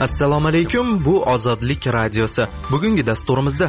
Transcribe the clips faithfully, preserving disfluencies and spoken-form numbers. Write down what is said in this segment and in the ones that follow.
Assalomu alaykum, bu Ozodlik radiosi. Bugungi dasturimizda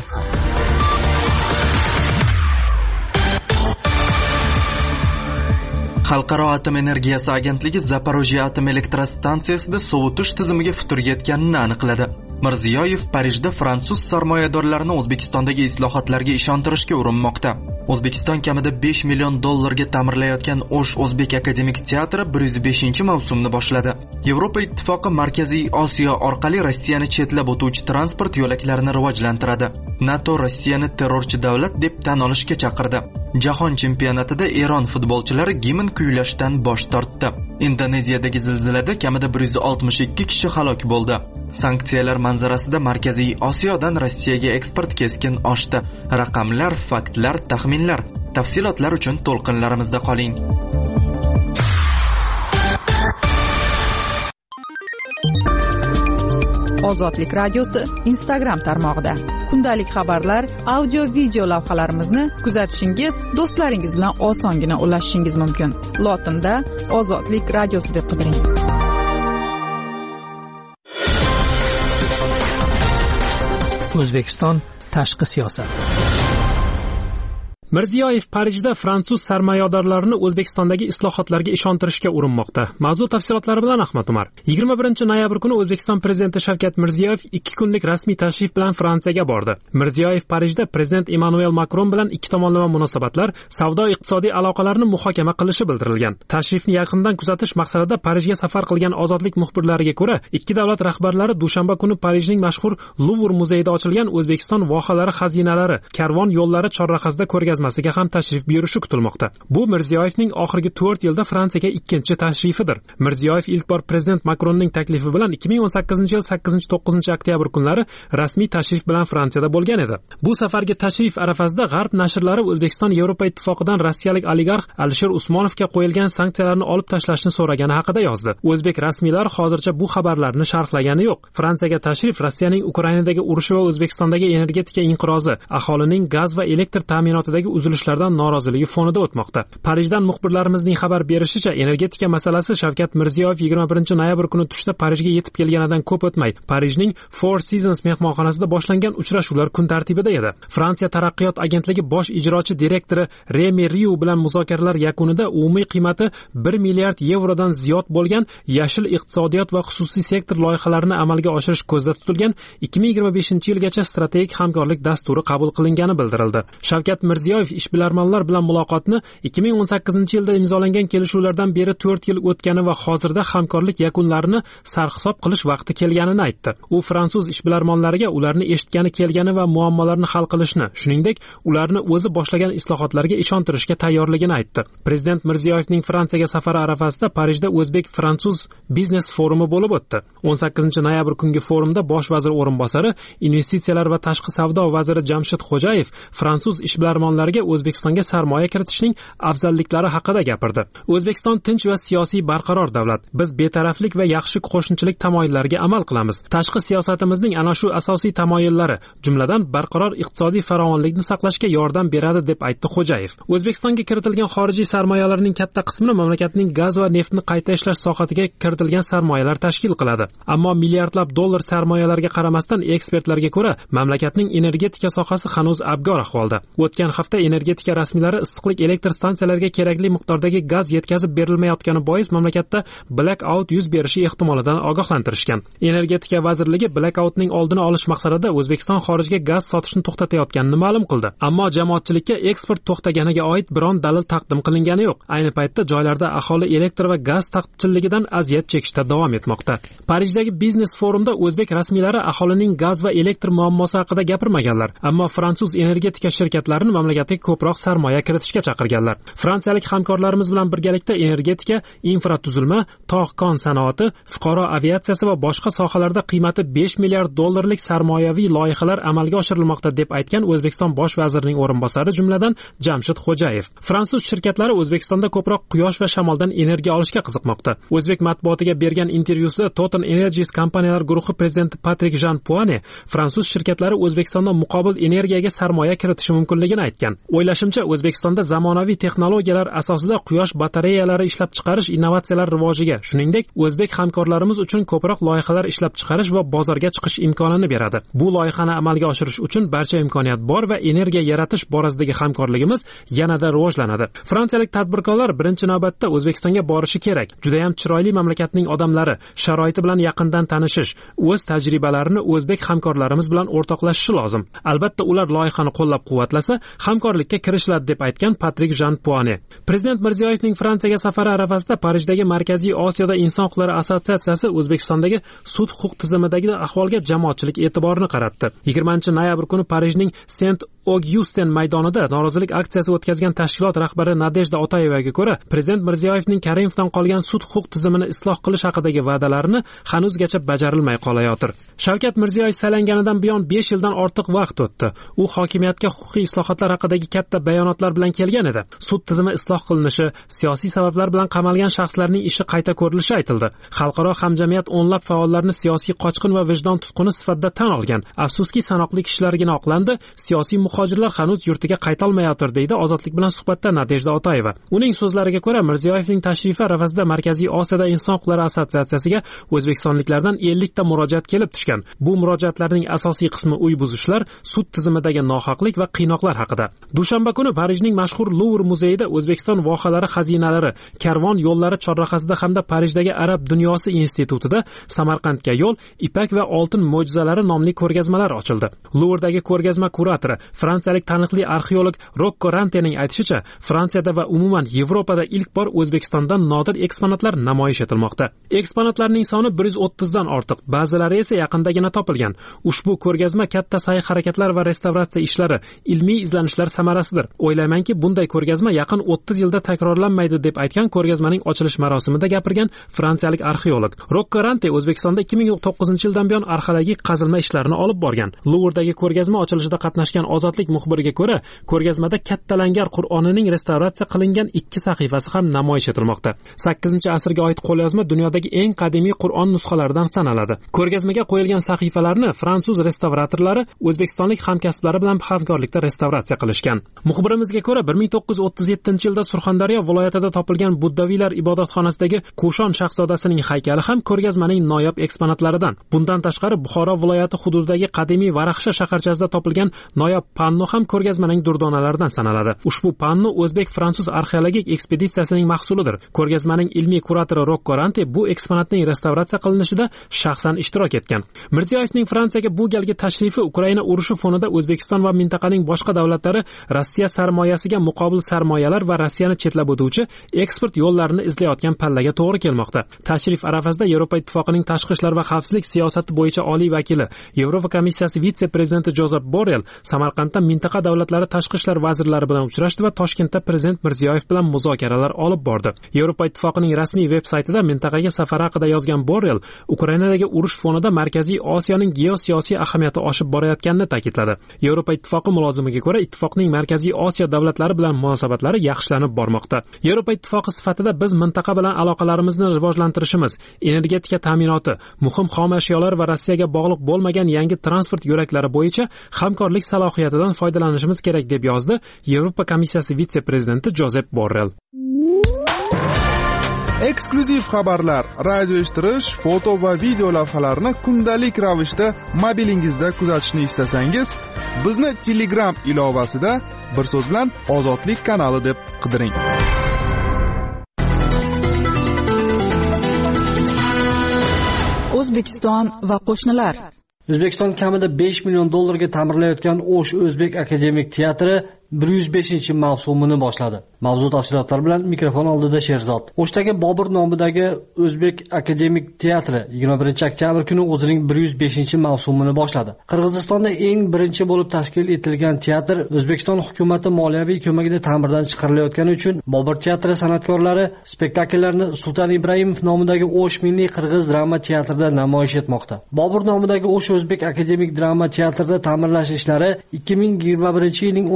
Xalqaro atom energiyasi agentligi Zaporojye atom elektrostansiyasida sovutish tizimiga futur yetganini aniqladi. Mirziyoyev Parijda fransuz sarmoyadorlarini O'zbekistondagi islohotlarga ishontirishga urinmoqda. O'zbekiston kamida besh million dollarga ta'mirlayotgan O'sh O'zbek akademik teatri bir yuz beshinchi mavsumni boshladi. Yevropa ittifoqi Markaziy Osiyo orqali Rossiyani chetlab o'tuvchi transport yo'laklarini rivojlantiradi. NATO Rossiyani terrorchi davlat deb tan olishga chaqirdi. Jahon chempionatida Eron futbolchilari gimn kuylashdan bosh tortdi. Indoneziyadagi zilzilada kamida bir yuz oltmish ikki kishi halok bo'ldi. Sanksiyalar manzarasida Markaziy Osiyodan Rossiyaga eksport keskin oshdi. Raqamlar, faktlar, taxminlar. Tafsilotlar uchun to'lqinlarimizda qoling. Ozodlik radiosi Instagram tarmog'ida kundalik xabarlar, audio video lavhalarimizni kuzatishingiz, do'stlaringiz bilan osongina ulashishingiz mumkin. Lotinda Ozodlik radiosi deb qidiring. O'zbekiston tashqi siyosat. Mirziyoyev Parijda fransuz sarmoyadorlarini O'zbekistondagi islohotlarga ishontirishga urinmoqda. Mavzu tafsilotlari bilan Ahmad Umar. yigirma birinchi noyabr kuni O'zbekiston prezidenti Shavkat Mirziyoyev ikki kunlik rasmiy tashrif bilan Fransiyaga bordi. Mirziyoyev Parijda prezident Emmanuel Macron bilan ikki tomonlama munosabatlar, savdo-iqtisodiy aloqalarni muhokama qilishi bildirilgan. Tashrifni yaqindan kuzatish maqsadida Parijga safar qilgan Ozodlik muxbirlariga ko'ra, ikki davlat rahbarlari dushanba kuni Parijning mashhur Louvre muzeyida ochilgan O'zbekiston vohalari xazinalari, karvon yo'llari chorrahasida ko'rgazma masiga ham tashrif buyurishi kutilmoqda. Bu Mirziyoyevning oxirgi to'rt yilda Fransiyaga ikkinchi tashrifidir. Mirziyoyev ilk bor prezident Macronning taklifi bilan ikki ming o'n sakkizinchi yil sakkizinchi to'qqizinchi oktyabr kunlari rasmiy tashrif bilan Fransiyada bo'lgan edi. Bu safargi tashrif arafasida G'arb nashrlari O'zbekiston Yevropa ittifoqidan rossiyalik oligarx Alisher Usmonovga qo'yilgan sanksiyalarni olib tashlashni so'ragani haqida yozdi. O'zbek rasmiylari hozircha bu xabarlarni sharhlagani yo'q. Fransiyaga tashrif Rossiyaning Ukrainadagi urushi va O'zbekistondagi energetika inqirozi, aholining gaz va elektr ta'minotidagi uzilishlardan noroziligi fonida o'tmoqda. Parijdan muxbirlarimizning xabar berishicha, energetika masalasi Shavkat Mirziyoyev yigirma birinchi noyabr kuni tushda Parijga yetib kelganidan ko'p o'tmay, Parijning Four Seasons mehmonxonasida boshlangan uchrashuvlar kun tartibida edi. Fransiya taraqqiyot agentligi bosh ijrochi direktori Remy Riu bilan muzokaralar yakunida umumiy qiymati bir milliard yevrodan ziyod bo'lgan yashil iqtisodiyot va xususiy sektor loyihalarini amalga oshirish ko'zda tutilgan ikki ming yigirma beshinchi yilgacha strategik hamkorlik dasturi qabul qilingani bildirildi. Shavkat Mirziyoyev ishbilarmonlar bilan muloqotni ikki ming o'n sakkizinchi yilda imzolangan kelishuvlardan beri to'rt yil o'tgani va hozirda hamkorlik yakunlarini sarhisob qilish vaqti kelganini aytdi. U fransuz ishbilarmonlariga ularni eshitgani kelgani va muammolarni hal qilishni, shuningdek, ularni o'zi boshlagan islohotlarga ishontirishga tayyorligini aytdi. Prezident Mirziyoyevning Fransiyaga safari arafasida Parijda O'zbek-Fransuz biznes forumi bo'lib o'tdi. o'n sakkizinchi noyabr kungi forumda bosh vazir o'rinbosari, investitsiyalar va tashqi savdo vaziri Jamshid Xo'jayev fransuz ishbilarmonlariga O'zbekistonga sarmoya kiritishning afzalliklari haqida gapirdi. O'zbekiston tinch va siyosiy barqaror davlat. Biz betaraflik va yaxshi qo'shnichilik tamoyillariga amal qilamiz. Tashqi siyosatimizning ana shu asosiy tamoyillari, jumladan barqaror iqtisodiy farovonlikni saqlashga yordam beradi deb aytdi Xo'jayev. O'zbekistonga kiritilgan xorijiy sarmoyalarning katta qismini mamlakatning gaz va neftni qayta ishlash sohasiga kiritilgan sarmoyalar tashkil qiladi. Ammo milliardlab dollar sarmoyalarga qaramasdan, ekspertlarga ko'ra, mamlakatning energetika sohasi hanuz abgor ahvolda. O'tgan hafta energetika rasmiylari issiqlik elektr stansiyalariga kerakli miqdordagi gaz yetkazib berilmayotgani bois mamlakatda blackout yuz berishi ehtimolidan ogohlantirishgan. Energetika vazirligi blackoutning oldini olish maqsadida O'zbekiston xorijga gaz sotishni to'xtatayotganini ma'lum qildi. Ammo jamoatchilikka eksport to'xtaganiga oid biron dalil taqdim qilingani yo'q. Ayni paytda joylarda aholi elektr va gaz taqchilligidan aziyat chekishda davom etmoqda. Parijdagi biznes forumda o'zbek rasmiylari aholining gaz va elektr muammosi haqida gapirmaganlar, ammo fransuz energetika shirkatlarini mamlakatga ko'proq sarmoya kiritishga chaqirganlar. Fransiyalik hamkorlarimiz bilan birgalikda energetika, infratuzilma, tog'-kon sanoati, fuqaro aviatsiyasi va boshqa sohalarda qiymati besh milliard dollarlik sarmoyaviy loyihalar amalga oshirilmoqda deb aytgan O'zbekiston bosh vazirining o'rinbosari, jumladan Jamshid Xo'jayev. Fransuz shirkatlari O'zbekistonda ko'proq quyosh va shamoldan energiya olishga qiziqmoqda. O'zbek matbuotiga bergan intervyusida Total Energies kompaniyalar guruhi prezidenti Patrik Jean Puane fransuz shirkatlari O'zbekistonda muqobil energiyaga sarmoya kiritishi mumkinligini aytgan. O'ylashimcha, O'zbekistonda zamonaviy texnologiyalar asosida quyosh batareyalari ishlab chiqarish innovatsiyalar rivojiga, shuningdek, o'zbek hamkorlarimiz uchun ko'proq loyihalar ishlab chiqarish va bozorga chiqish imkonini beradi. Bu loyihani amalga oshirish uchun barcha imkoniyat bor va energiya yaratish borasidagi hamkorligimiz yanada rivojlanadi. Fransiyalik tadbirkorlar birinchi navbatda O'zbekistonga borishi kerak. Juda ham chiroyli mamlakatning odamlari, sharoiti bilan yaqindan tanishish, o'z tajribalarini o'zbek hamkorlarimiz bilan o'rtoqlashishi lozim. Albatta, ular loyihani qo'llab-quvvatlasa, hamkorlikka kirishiladi deb aytgan Patrik Jean Poine. Prezident Mirziyoyevning Fransiyaga safari arafasida Parijdagi Markaziy Osiyoda inson huquqlari assotsiatsiyasi O'zbekistondagi sud huquq tizimidagi ahvolga jamoatchilik e'tiborini qaratdi. yigirmanchi noyabr kuni Parijning Saint-Augustin maydonida norozilik aksiyasi o'tkazgan tashkilot rahbari Nadejda Otayevaga ko'ra, Prezident Mirziyoyevning Karimovdan qolgan sud huquq tizimini isloh qilish haqidagi va'dalarini hanuzgacha bajarilmay qolayotir. Shavkat Mirziyoyev saylanganidan buyon besh yildan ortiq vaqt o'tdi. U hokimiyatga huquqiy islohotlar haqidagi katta bayonotlar bilan kelgan edi. Sud tizimi isloh qilinishi, siyosiy sabablar bilan qamalgan shaxslarning ishi qayta ko'rilishi aytildi. Xalqaro hamjamiyat o'nlab faollarni siyosiy qochqin va vijdon tutquni sifatida tan olgan. Afsuski, sanoqli kishilargina oqlandi, siyosiy muhojirlar hanuz yurtiga qayta olmayotir, deydi Ozodlik bilan suhbatda Nadejda Otayeva. Uning so'zlariga ko'ra, Mirziyoyevning tashrifi arafasida Markaziy Osiyoda inson huquqlari assotsiatsiyasiga o'zbekistonliklardan ellik ta murojaat kelib tushgan. Bu murojaatlarning asosiy qismi uy buzishlar, sud tizimidagi nohaqlik va qiynoqlar haqida. Dushanba kuni Parijning mashhur Louvre muzeyida O'zbekiston vohalari xazinalari, karvon yo'llari chorrahasida hamda Parijdagi Arab dunyosi institutida Samarqandga yo'l, ipak va oltin mo'jizalari nomli ko'rgazmalar ochildi. Louvredagi ko'rgazma kuratori, fransiyalik taniqli arxeolog Rocco Rantening aytishicha, Fransiyada va umuman Yevropada ilk bor O'zbekistondan nodir eksponatlar namoyish etilmoqda. Eksponatlarning soni bir yuz o'ttiz dan ortiq, ba'zilari esa yaqindagina topilgan. Ushbu ko'rgazma katta sa'y-harakatlar va restavratsiya ishlari, ilmiy izlanishlar samarasidir. O'ylaymanki, bunday ko'rgazma yaqin o'ttiz yilda takrorlanmaydi, deb aytgan ko'rgazmaning ochilish marosimida gapirgan fransiyalik arxeolog. Rocco Rante O'zbekistonda ikki ming to'qqizinchi yildan buyon arxeologik qazilma ishlarini olib borgan. Louvredagi ko'rgazma ochilishida qatnashgan Ozodlik muxbiriga ko'ra, ko'rgazmada kattalangar Qur'onining restavratsiya qilingan ikki sahifasi ham namoyish etilmoqda. sakkizinchi asrga oid qo'lyozma dunyodagi eng qadimiy Qur'on nusxalaridan sanaladi. Ko'rgazmaga qo'yilgan sahifalarni fransuz restavratorlari o'zbekistonlik hamkasblari bilan hamkorlikda restavratsiya qilishgan. Muxbirimizga ko'ra, bir ming to'qqiz yuz o'ttiz yettinchi yilda Surxondaryo viloyatida topilgan buddaviylar ibodatxonasidagi Kushon shahzodasining haykali ham ko'rgazmaning noyob eksponatlaridan. Bundan tashqari, Buxoro viloyati hududidagi qadimiy Varaxsha shaharchasida topilgan noyob panno ham ko'rgazmaning durdonalaridan sanaladi. Ushbu panno o'zbek-fransuz arxeologik ekspeditsiyasining mahsulidir. Ko'rgazmaning ilmiy kuratori Rocco Rante bu eksponatning restavratsiya qilinishida shaxsan ishtirok etgan. Mirziyoyevning Fransiyaga bu galgi tashrifi Ukraina urushi fonida O'zbekiston va mintaqaning boshqa davlatlari Rossiya sarmoyasiga muqobil sarmoyalar va Rossiyani chetlab o'tuvchi eksport yo'llarini izlayotgan pallaga to'g'ri kelmoqda. Tashrif arafasida Yevropa Ittifoqining tashqi ishlar va xavfsizlik siyosati bo'yicha oliy vakili, Yevropa komissiyasi vitse-prezidenti Jozef Borrell Samarqandda mintaqa davlatlari tashqi ishlar vazirlari bilan uchrashdi va Toshkentda Prezident Mirziyoyev bilan muzokaralar olib bordi. Yevropa Ittifoqining rasmiy veb-saytida mintaqaga safar haqida yozgan Borrell, Ukrainadagi urush fonida Markaziy Osiyoning geosiyosiy ahamiyati oshib borayotganini ta'kidladi. Yevropa Ittifoqi mulozimiga ko'ra, ittifoqning Markaziy Osiyo davlatlari bilan munosabatlari yaxshilanib bormoqda. Yevropa Ittifoqi sifatida biz mintaqa bilan aloqalarimizni rivojlantirishimiz, energetika ta'minoti, muhim xom ashyolar va Rossiyaga bog'liq bo'lmagan yangi transport yo'laklari bo'yicha hamkorlik salohiyatidan foydalanishimiz kerak, deb yozdi Yevropa komissiyasi vitse-prezidenti Jozef Borrell. Eksklyuziv xabarlar, radio eshittirish, foto va video lavhalarni kundalik ravishda mobilingizda kuzatishni istasangiz, bizni Telegram ilovasida bir so'z bilan Ozodlik kanali deb qidiring. O'zbekiston va qo'shnilar. O'zbekiston kamida besh million dollarga ta'mirlayotgan O'sh O'zbek akademik teatri bir yuz beshinchi mavsumini boshladi. Mavzu tafsilotlari bilan mikrofon oldida Sherzod. O'shdagi Bobur nomidagi O'zbek akademik teatri yigirma birinchi oktyabr kuni o'zining bir yuz beshinchi mavsumini boshladi. Qirg'izistonda eng birinchi bo'lib tashkil etilgan teatr O'zbekiston hukumatı moliyaviy ko'magida ta'mirdan chiqarilayotgani uchun Bobur teatri san'atkorlari spektakllarni Sulton Ibrohimov nomidagi O'sh milliy qirg'iz drama teatrida namoyish etmoqda. Bobur nomidagi O'sh O'zbek akademik drama teatrida ta'mirlash ishlari ikki ming yigirma birinchi yilning o'n uchinchi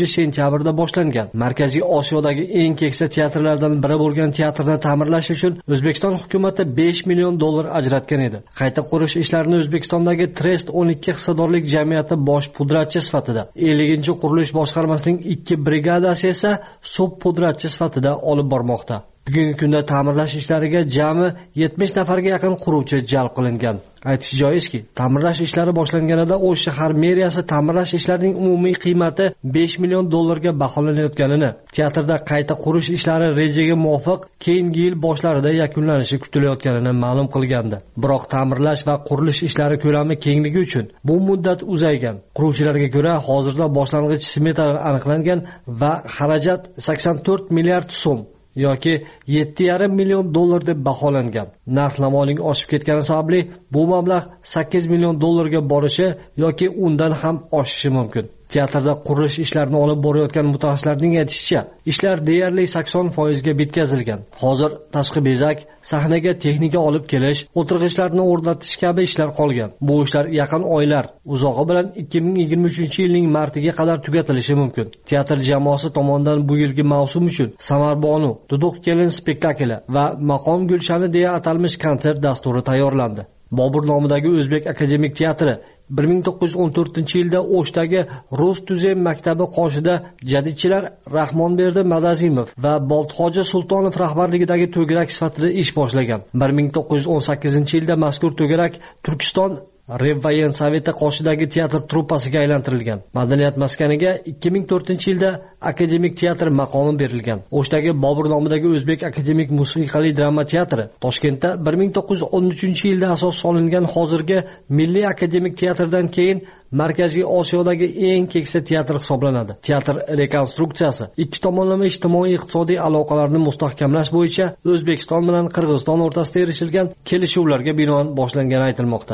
sentyabrda boshlangan. Markaziy Osiyodagi eng keksa teatrlardan biri bo'lgan teatrni ta'mirlash uchun O'zbekiston hukumati besh million dollar ajratgan edi. Qayta qurish ishlarini O'zbekistondagi Trest o'n ikki hissadorlik jamiyati bosh pudratchi sifatida, ellinchi qurilish boshqarmasining ikki brigadasi esa sub pudratchi sifatida olib bormoqda. Bugungi kunda ta'mirlash ishlariga jami yetmish nafarga yaqin quruvchi jalb qilingan. Aytish joizki, ta'mirlash ishlari boshlanganida O'sh shahar meriyasi ta'mirlash ishlarining umumiy qiymati besh million dollarga baholanayotganini, teatrda qayta qurish ishlari rejaga muvofiq keyingi yil boshlarida yakunlanishi kutilayotganini ma'lum qilgandi. Biroq ta'mirlash va qurilish ishlari ko'lami kengligi uchun bu muddat uzaygan. Quruvchilarga ko'ra, hozirda boshlang'ich smetalar aniqlangan va xarajat sakson to'rt milliard so'm yoki yetti yarim million dollar deb baholangan. Narx-navoning oshib ketgani sababli bu mablag' sakkiz million dollarga borishi yoki undan ham oshishi mumkin. Teatrda qurilish ishlarini olib borayotgan mutaxassislarning aytishicha, ishlar deyarli sakson foiz ga bitkazilgan. Hozir tashqi bezak, sahnaga texnika olib kelish, o'tirg'ichlarni o'rnatish kabi ishlar qolgan. Bu ishlar yaqin oylar, uzog'i bilan ikki ming yigirma uchinchi yilning martiga qadar tugatilishi mumkin. Teatr jamoasi tomonidan bu yilgi mavsum uchun Samarbonu, Duduq kelin spektakli va Maqom Gulshani deya atalmish konsert dasturi tayyorlandi. Bobur nomidagi O'zbek akademik teatri bir ming to'qqiz yuz o'n to'rtinchi yilda O'shdagi Rus tuzem maktabi qoshida jadidchilar Rahmonberdi Madazimov va Boltxo'ja Sultonov rahbarligidagi to'garak sifatida ish boshlagan. bir ming to'qqiz yuz o'n sakkizinchi yilda mazkur to'garak Turkiston Revvayen Soveti qoshidagi teatr truppasiga aylantirilgan. Madaniyat maskaniga ikki ming to'rtinchi yilda akademik teatr maqomi berilgan. O'shdagi Bobur nomidagi O'zbek akademik musiqali drama teatri Toshkentda bir ming to'qqiz yuz o'n uchinchi yilda asos solingan hozirgi Milliy akademik teatrdan keyin Markaziy Osiyodagi eng keksa teatr hisoblanadi. Teatr rekonstruksiyasi ikki tomonlama ijtimoiy-iqtisodiy aloqalarni mustahkamlash bo'yicha O'zbekiston bilan Qirg'iziston o'rtasida erishilgan kelishuvlarga binoan boshlangani aytilmoqda.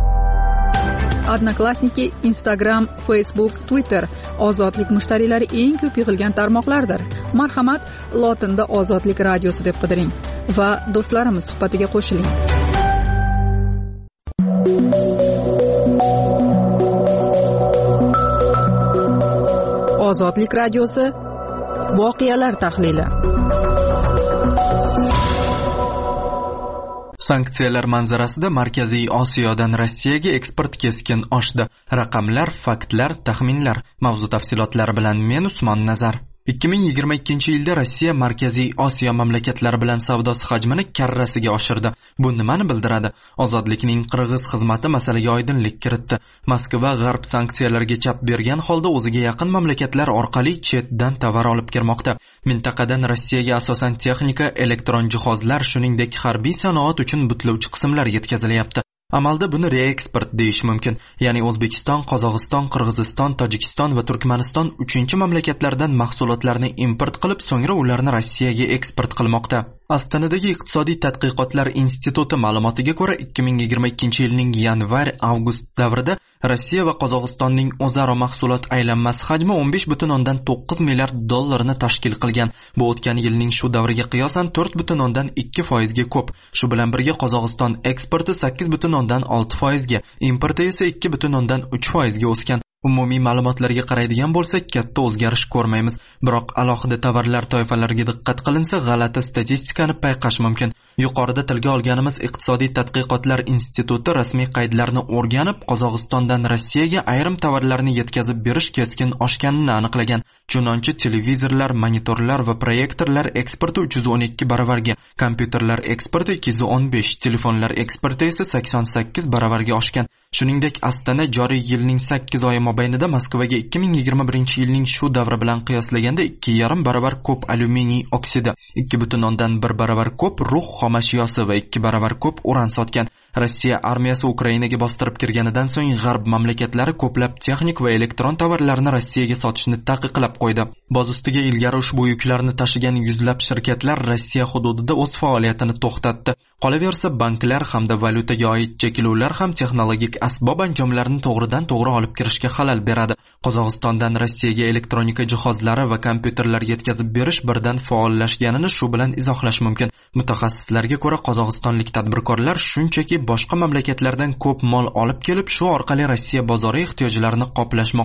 Odnoklassniki, Instagram, Facebook, Twitter ozodlik mushtariylari eng ko'p yig'ilgan tarmoqlardir. Marhamat, lotinda Ozodlik radiosi deb qidiring va do'stlarimiz suhbatiga qo'shiling. Ozodlik radiosi voqealar tahlili. Sanksiyalar manzarasida Markaziy Osiyodan Rossiyaga eksport keskin oshdi. Raqamlar, faktlar, taxminlar. Mavzu tafsilotlari bilan men Usmon Nazar. ikki ming yigirma ikkinchi yilda Rossiya Markaziy Osiyo mamlakatlari bilan savdosi hajmini karrasiga oshirdi. Bu nimani bildiradi? Ozodlikning Qirg'iz xizmati masalaga oydinlik kiritdi. Moskva g'arb sanksiyalarga chap bergan holda o'ziga yaqin mamlakatlar orqali chetdan tovar olib kirmoqda. Mintaqadan Rossiyaga asosan texnika, elektron jihozlar, shuningdek harbiy sanoat uchun butlovchi qismlar yetkazilyapti. Amalda buni reeksport deyish mumkin. Ya'ni O'zbekiston, Qozog'iston, Qirg'iziston, Tojikiston va Turkmaniston uchinchi mamlakatlardan mahsulotlarni import qilib, so'ngra ularni Rossiyaga eksport qilmoqda. Astanadagi iqtisodiy tadqiqotlar instituti ma'lumotiga ko'ra, ikki ming yigirma ikkinchi yilning yanvar-avgust davrida Rossiya va Qozog'istonning o'zaro mahsulot aylanmasi hajmi o'n besh butun o'ndan to'qqiz milliard dollarni tashkil qilgan. Bu o'tgan yilning shu davriga qiyosan to'rt butun o'ndan ikki foiz ga ko'p. Shu bilan birga Qozog'iston eksporti sakkiz butun o'ndan olti foiz ga, importi esa ikki butun o'ndan uch foiz ga o'sgan. Umumiy ma'lumotlarga qaraydigan bo'lsak, katta o'zgarish ko'rmaymiz. Biroq alohida tovarlar toifalariga diqqat qilinsa, g'alati statistikani payqash mumkin. Yuqorida tilga olganimiz iqtisodiy tadqiqotlar instituti rasmiy qaydlarni o'rganib, Qozog'istondan Rossiyaga ayrim tovarlarni yetkazib berish keskin oshganini aniqlagan. Chunonchi televizorlar, monitorlar va proyektorlar eksporti uch yuz o'n ikki baravarga, kompyuterlar eksporti ikki yuz o'n besh, telefonlar eksporti esa sakson sakkiz baravarga oshgan. Shuningdek, Astana joriy yilning sakkiz oyi mobaynida Moskvaga ikki ming yigirma birinchi yilning shu davri bilan qiyoslaganda ikki yarim baravar ko'p alyuminiy oksidi, ikki butun o'ndan bir baravar ko'p rux xomashyosi va ikki baravar ko'p uran sotgan. Rossiya armiyasi Ukrainaga bostirib kirganidan so'ng g'arb mamlakatlari ko'plab texnik va elektron tovarlarni Rossiyaga sotishni taqiqlab qo'ydi. Boz ustiga ilgari ushbu yuklarni tashigan yuzlab shirkatlar Rossiya hududida o'z faoliyatini to'xtatdi. Qolaversa, banklar hamda valyutaga oid cheklovlar ham texnologik asbob anjomlarni to'g'ridan to'g'ri olib kirishga xalal beradi. Qozog'istondan Rossiyaga elektronika jihozlari va kompyuterlar yetkazib berish birdan faollashganini shu bilan izohlash mumkin. Mutaxassislarga ko'ra, qozog'istonlik tadbirkorlar shunchaki boshqa mamlakatlardan ko'p mol olib kelib, shu orqali Rossiya bozori ehtiyojlarini qoplashmoqda.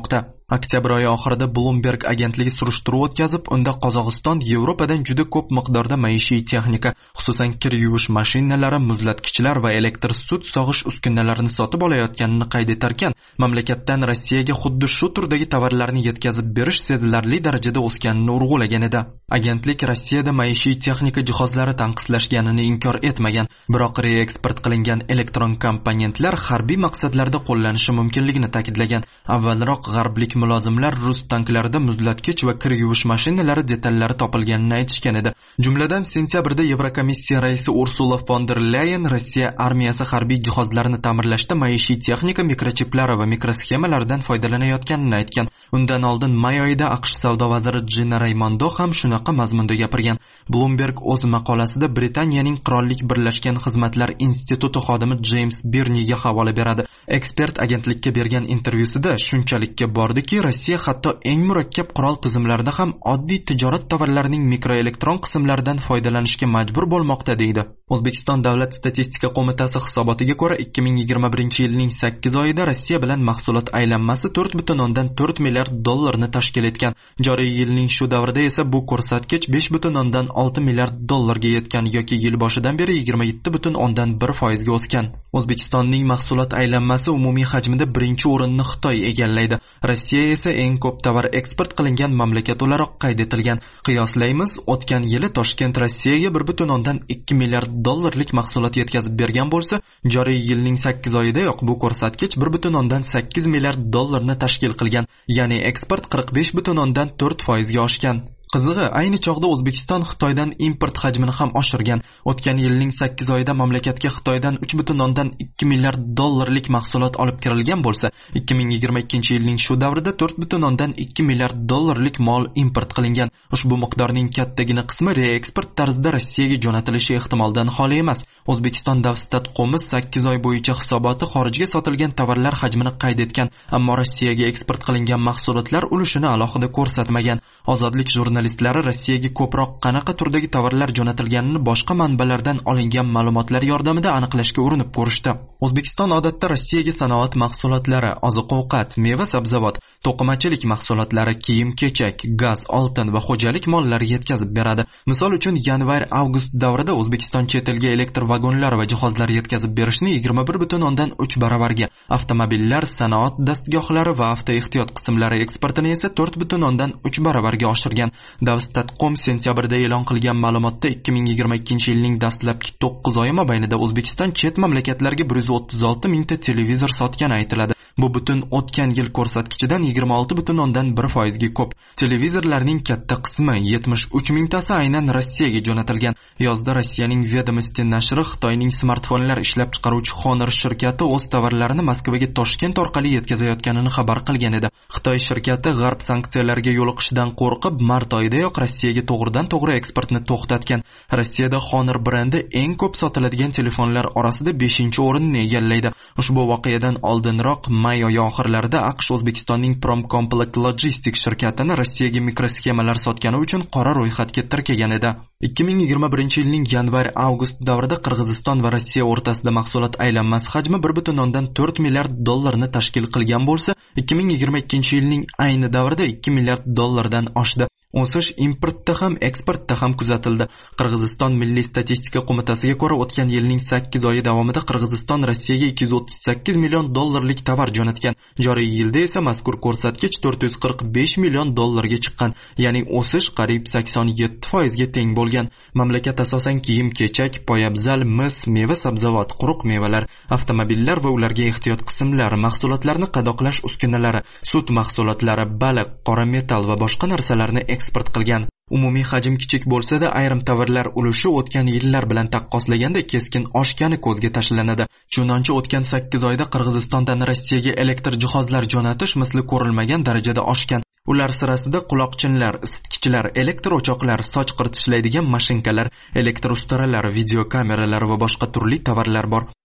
Oktyabr oyi oxirida Bloomberg agentligi surishtiruv o'tkazib, unda Qozog'iston Yevropadan juda ko'p miqdorda maishiy texnika, xususan kir yuvish mashinalari, muzlatgichlar va elektr sut sog'ish uskunalarini sotib olayotganini qayd etarkan, mamlakatdan Rossiyaga xuddi shu turdagi tovarlarni yetkazib berish sezilarli darajada o'sganini urg'ulagan edi. Agentlik Rossiyada maishiy texnika jihozlari tanqislashganini inkor etmagan, biroq reeksport qilingan elektron komponentlar harbiy maqsadlarda qo'llanishi mumkinligini ta'kidlagan. Avvalroq g'arblik mulozimlar rus tanklarida muzlatkich va kir yuvish mashinalari detallari topilganini aytishgan edi. Jumladan, sentyabrda Yevrokomissiya raisi Ursula von der Leyen Rossiya armiyasi harbiy jihozlarini ta'mirlashda maishiy texnika, mikrochiplari va mikrosxemalardan foydalanayotganini aytgan. Undan oldin may oyida AQSh savdo vaziri Gina Raimondo ham shunaqa mazmunda gapirgan. Bloomberg o'z maqolasida Britaniyaning Qirollik birlashgan xizmatlar instituti xodimi James Birniga havola beradi. Ekspert agentlikka bergan intervyusida shunchalikka bordiki, Rossiya hatto eng murakkab qurol tizimlarida ham oddiy tijorat tovarlarining mikroelektron qismlaridan foydalanishga majbur bo'lmoqda deydi. O'zbekiston Davlat statistika qo'mitasi hisobotiga ko'ra, ikki ming yigirma birinchi yilning sakkiz oyida Rossiya bilan mahsulot aylanmasi to'rt butun o'ndan to'rt milliard dollarni tashkil etgan. Joriy yilning shu davrida esa bu ko'rsatkich besh butun o'ndan olti milliard dollarga yetgan yoki yil boshidan beri yigirma yetti butun o'ndan bir foizga o'sgan. O'zbekistonning mahsulot aylanmasi umumiy hajmida birinchi o'rinni Xitoy egallaydi. Rossiya esa eng ko'p tovar eksport qilingan mamlakat o'laroq qayd etilgan. Qiyoslaymiz, o'tgan yili Toshkent Rossiyaga bir butun o'ndan ikki milliard dollarlik mahsulot yetkazib bergan bo'lsa, joriy yilning sakkiz oyidayoq bu ko'rsatkich bir butun o'ndan sakkiz milliard dollarni tashkil qilgan, ya'ni eksport qirq besh butun o'ndan to'rt foizga oshgan. Qizig'i, ayni chog'da O'zbekiston Xitoydan import hajmini ham oshirgan. O'tgan yilning sakkiz oyida mamlakatga Xitoydan uch butun o'ndan ikki milliard dollarlik mahsulot olib kirilgan bo'lsa, ikki ming yigirma ikkinchi yilning shu davrida to'rt butun o'ndan ikki milliard dollarlik mol import qilingan. Ushbu miqdorning kattagina qismi reeksport tarzida Rossiyaga jo'natilishi ehtimoldan xoli emas. O'zbekiston Davstat qo'mi sakkiz oy bo'yicha hisoboti xorijga sotilgan tovarlar hajmini qayd etgan, ammo Rossiyaga eksport qilingan mahsulotlar ulushini alohida ko'rsatmagan. Ozodlik jurnalistlari Rossiyaga ko'proq qanaqa turdagi tovarlar jo'natilganini boshqa manbalardan olingan ma'lumotlar yordamida aniqlashga urinib ko'rishdi. O'zbekiston odatda Rossiyaga sanoat mahsulotlari, oziq-ovqat, meva-sabzavot, to'qimachilik mahsulotlari, kiyim-kechak, gaz, oltin va xo'jalik mollari yetkazib beradi. Misol uchun, yanvar-avgust davrida O'zbekiston chet elga elektr vagonlar va jihozlar yetkazib berishni yigirma bir butun o'ndan uch baravarga, avtomobillar, sanoat dastgohlari va avtoehtiyot qismlari eksportini esa to'rt butun o'ndan uch baravarga oshirgan. Davstat.com sentyabrda e'lon qilgan ma'lumotda ikki ming yigirma ikkinchi yilning dastlabki to'qqiz oyi mobaynida O'zbekiston chet mamlakatlarga bir yuz o'ttiz olti mingta televizor sotgani aytiladi. Bu butun o'tgan yil ko'rsatkichidan yigirma olti butun o'ndan bir foizga ko'p. Televizorlarning katta qismi yetmish uch mingtasi aynan Rossiyaga jo'natilgan. Yozda Rossiyaning Vedomosti nashri Xitoyning smartfonlar ishlab chiqaruvchi Honor shirkati o'z tovarlarini Moskvaga Toshkent orqali yetkazayotganini xabar qilgan edi. Xitoy shirkati g'arb sanksiyalarga yo'liqishidan qo'rqib, mart oyidayoq Rossiyaga to'g'ridan to'g'ri eksportni to'xtatgan. Rossiyada Honor brendi eng ko'p sotiladigan telefonlar orasida beshinchi o'rinni egallaydi. Ushbu voqeadan oldinroq may oyi oxirlarida AQSh O'zbekistonning Promcomplex Logistics shirkatini Rossiyaga mikrosxemalar sotgani uchun qora ro'yxatga tirkagan edi. ikki ming yigirma birinchi yilning yanvar-avgust davrida Qirg'iziston va Rossiya o'rtasida mahsulot aylanmasi hajmi bir butun o'ndan to'rt milliard dollarni tashkil qilgan bo'lsa, ikki ming yigirma ikkinchi yilning ayni davrida ikki milliard dollardan oshdi. O'sish importda ham, eksportda ham kuzatildi. Qirg'iziston Milliy statistika qo'mitasiga ko'ra, o'tgan yilning sakkiz oyi davomida Qirg'iziston Rossiyaga ikki yuz o'ttiz sakkiz million dollarlik tovar jo'natgan. Joriy yilda esa mazkur ko'rsatkich to'rt yuz qirq besh million dollarga chiqqan, ya'ni o'sish qariyb sakson yetti foizga teng bo'lgan. Mamlakat asosan kiyim-kechak, poyabzal, mis, meva-sabzavot, quruq mevalar, avtomobillar va ularga ehtiyot qismlar, mahsulotlarni qadoqlash uskunalari, sut mahsulotlari, baliq, qora metal va boshqa narsalarni eksport qilgan. Umumiy hajm kichik bo'lsa-da, ayrim tovarlar ulushi o'tgan yillar bilan taqqoslaganda keskin oshgani ko'zga tashlanadi. Chunonchi o'tgan sakkiz oyda Qirg'izistondan Rossiyaga elektr jihozlar jo'natish misli ko'rilmagan darajada oshgan. Ular sirasida quloqchinlar, isitgichlar, elektr o'choqlar, soch qiritishlaydigan mashinkalar, elektr ustaralar, video kameralar va boshqa turli tovarlar bor.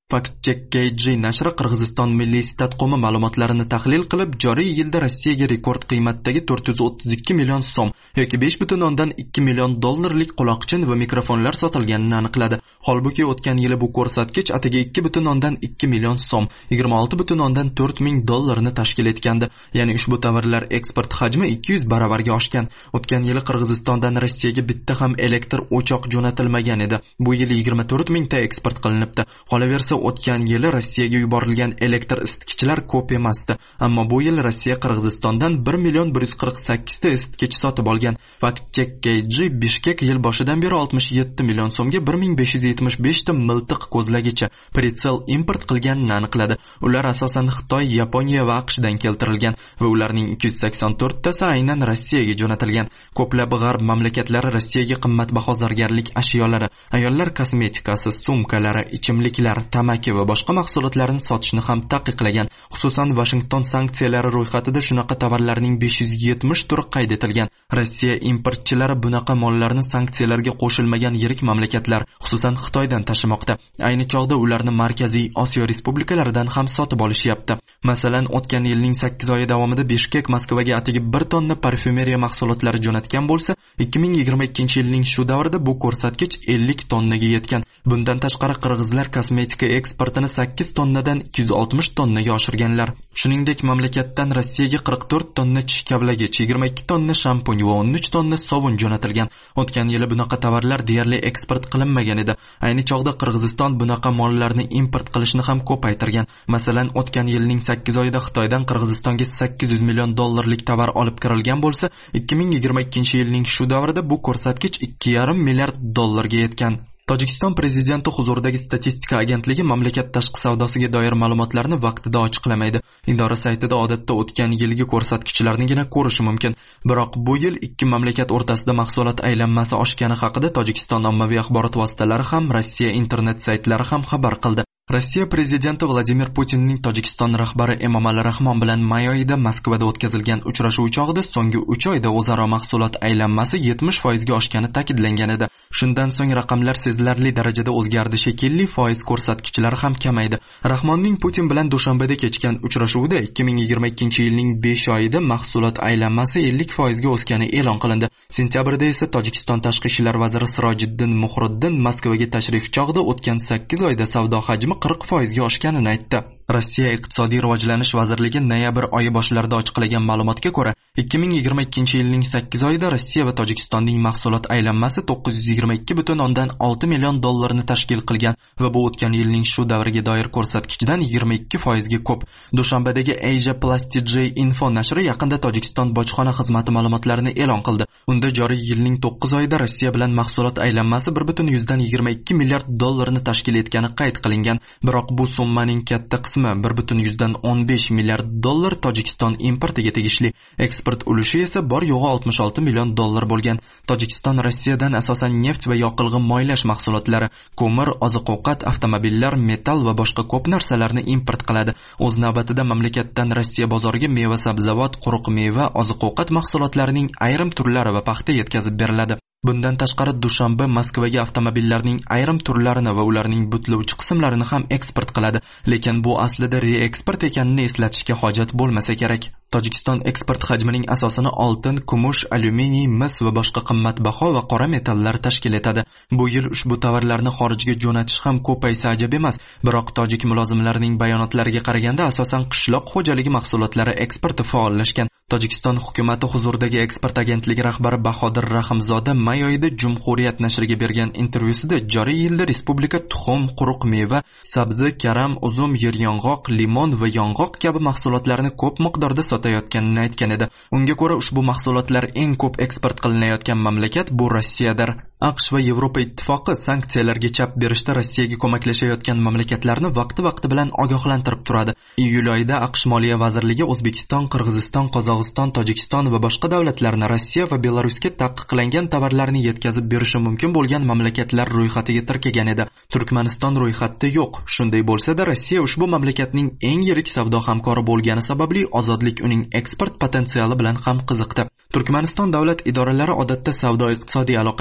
Fact-Check.kg nashri Qirg'iziston Milliy statqomi ma'lumotlarini tahlil qilib, joriy yilda Rossiyaga rekord qiymatdagi to'rt yuz o'ttiz ikki million so'm yoki besh butun o'ndan ikki million dollarlik quloqchin va mikrofonlar sotilganini aniqladi. Holbuki o'tgan yili bu ko'rsatkich atigi ikki butun o'ndan ikki million so'm, yigirma olti butun o'ndan to'rt ming dollarni tashkil etgandi. Ya'ni ushbu tovarlar eksport hajmi ikki yuz baravarga oshgan. O'tgan yili Qirg'izistondan Rossiyaga bitta ham elektr o'choq jo'natilmagan edi. Bu yil yigirma to'rt mingta eksport qilinibdi. Qolaversa, o'tgan yili Rossiyaga yuborilgan elektr isitgichlar ko'p emasdi. Ammo bu yil Rossiya Qirg'izistondan bir million bir yuz qirq sakkiz ta isitgich sotib olgan. Fact-Check.kg Bishkek yil boshidan beri oltmish yetti million so'mga bir ming besh yuz yetmish besh ta miltiq ko'zlagicha pritsel import qilganini aniqladi. Ular asosan Xitoy, Yaponiya va AQShdan keltirilgan va ularning ikki yuz sakson to'rt tasi aynan Rossiyaga jo'natilgan. Ko'plab g'arb mamlakatlari Rossiyaga qimmatbaho zargarlik ashyolari, ayollar kosmetikasi, sumkalari, ichimliklar, tamaki va boshqa mahsulotlarni sotishni ham taqiqlagan. Xususan, Washington sanksiyalari ro'yxatida shunaqa tovarlarning besh yuz yetmish turi qayd etilgan. Rossiya importchilari bunaqa mollarni sanksiyalarga qo'shilmagan yirik mamlakatlar, xususan Xitoydan tashimoqda. Ayni chog'da ularni Markaziy Osiyo respublikalaridan ham sotib olishyapti. Masalan, o'tgan yilning sakkiz oyi davomida Bishkek Moskvaga atigi bir tonna parfyumeriya mahsulotlari jo'natgan bo'lsa, ikki ming yigirma ikkinchi yilning shu davrida bu ko'rsatkich ellik tonnaga yetgan. Bundan tashqari qirg'izlar kosmetika eksportini sakkiz tonnadan ikki yuz oltmish tonnaga oshirganlar. Shuningdek, mamlakatdan Rossiyaga qirq to'rt tonna tish kavlagich, yigirma ikki tonna shampun va o'n uch tonna sovun jo'natilgan. O'tgan yili bunaqa tovarlar deyarli eksport qilinmagan edi. Ayni chog'da Qirg'iziston bunaqa mollarni import qilishni ham ko'paytirgan. Masalan, o'tgan yilning sakkiz oyida Xitoydan Qirg'izistonga sakkiz yuz million dollarlik tovar olib kirilgan bo'lsa, ikki ming yigirma ikkinchi yilning shu davrida bu ko'rsatkich ikki yarim milliard dollarga yetgan. Tojikiston prezidenti huzuridagi statistika agentligi mamlakat tashqi savdosiga doir ma'lumotlarni vaqtida ochiqlamaydi. Idora saytida odatda o'tgan yilgi ko'rsatkichlarnigina ko'rish mumkin. Biroq bu yil ikki mamlakat o'rtasida mahsulot aylanmasi oshgani haqida Tojikiston ommaviy axborot vositalari ham, Rossiya internet saytlari ham xabar qildi. Rossiya prezidenti Vladimir Putinning Tojikiston rahbari Emomali Rahmon bilan may oyida Moskvada o'tkazilgan uchrashuv chog'ida so'nggi uch oyda o'zaro mahsulot aylanmasi yetmish foizga oshgani ta'kidlangan edi. Shundan so'ng raqamlar sezilarli darajada o'zgardi shekilli, foiz ko'rsatkichlari ham kamaydi. Rahmonning Putin bilan Dushanbeda kechgan uchrashuvida ikki ming yigirma ikkinchi yilning besh oyida mahsulot aylanmasi ellik foizga o'sgani e'lon qilindi. Sentyabrda esa Tojikiston tashqi ishlar vaziri Sirojiddin Muhriddin Moskvaga tashrif chog'ida o'tgan sakkiz oyda savdo hajmi qirq foizga oshganini aytdi. Rossiya iqtisodiy rivojlanish vazirligi noyabr oyi boshlarida ochiqlagan ma'lumotga ko'ra, ikki ming yigirma ikkinchi yilning sakkiz oyida Rossiya va Tojikistonning mahsulot aylanmasi to'qqiz yuz yigirma ikki butun o'ndan olti million dollarni tashkil qilgan va bu o'tgan yilning shu davriga doir ko'rsatkichdan yigirma ikki foizga ko'p. Dushanbadagi Asia Plastic Info nashri yaqinda Tojikiston bojxona xizmati ma'lumotlarini e'lon qildi. Unda joriy yilning to'qqiz oyida Rossiya bilan mahsulot aylanmasi bir butun yuzdan yigirma ikki milliard dollarni tashkil etgani qayd qilingan. Biroq bu summaning katta qismi bir butun yuzdan o'n besh milliard dollar Tojikiston importiga tegishli. Eksport ulushi esa bor yo'g'i oltmish olti million dollar bo'lgan. Tojikiston Rossiyadan asosan neft va yoqilg'i moylash mahsulotlari, ko'mir, oziq-ovqat, avtomobillar, metall va boshqa ko'p narsalarni import qiladi. O'z navbatida mamlakatdan Rossiya bozoriga meva-sabzavot, quruq meva, oziq-ovqat mahsulotlarining ayrim turlari va paxta yetkazib beriladi. Bundan tashqari Dushanba Moskvaga avtomobillarning ayrim turlarini va ularning butlovchi qismlarini ham eksport qiladi, lekin bu aslida reeksport ekanini eslatishga hojat bo'lmasa kerak. Tojikiston eksport hajmining asosini oltin, kumush, alyuminiy, mis va boshqa qimmatbaho va qora metallar tashkil etadi. Bu yil ushbu tovarlarni xorijga jo'natish ham ko'paysa ajab emas, biroq tojik mulozimlarining bayonotlariga qaraganda asosan qishloq xo'jaligi mahsulotlari eksporti faollashgan. Tojikiston hukumati huzuridagi eksport agentligi rahbari Bahodir Rahimzoda may oyida Jumhuriyat nashriga bergan intervyusida joriy yilda respublika tuxum, quruq meva, sabzi, karam, uzum, yeryong'oq, limon va yong'oq kabi mahsulotlarni ko'p miqdorda sotayotganini aytgan edi. Unga ko'ra ushbu mahsulotlar eng ko'p eksport qilinayotgan mamlakat bu Rossiyadir. AQSh va Yevropa ittifoqi sanksiyalarga chap berishda Rossiyaga ko'maklashayotgan mamlakatlarni vaqti-vaqti bilan ogohlantirib turadi. Iyul oyida AQSh Moliya vazirligi O'zbekiston, Qirg'iziston, Qozog'iston, Tojikiston va boshqa davlatlarni Rossiya va Belarusga taqiqlangan tovarlarni yetkazib berishi mumkin bo'lgan mamlakatlar ro'yxatiga tirkagan edi. Turkmaniston ro'yxatda yo'q. Shunday bo'lsa-da, Rossiya ushbu mamlakatning eng yirik savdo hamkori bo'lgani sababli ozodlik uning eksport potensiali bilan ham qiziqdi. Turkmaniston davlat idoralari odatda savdo-iqtisodiy aloqalarga doir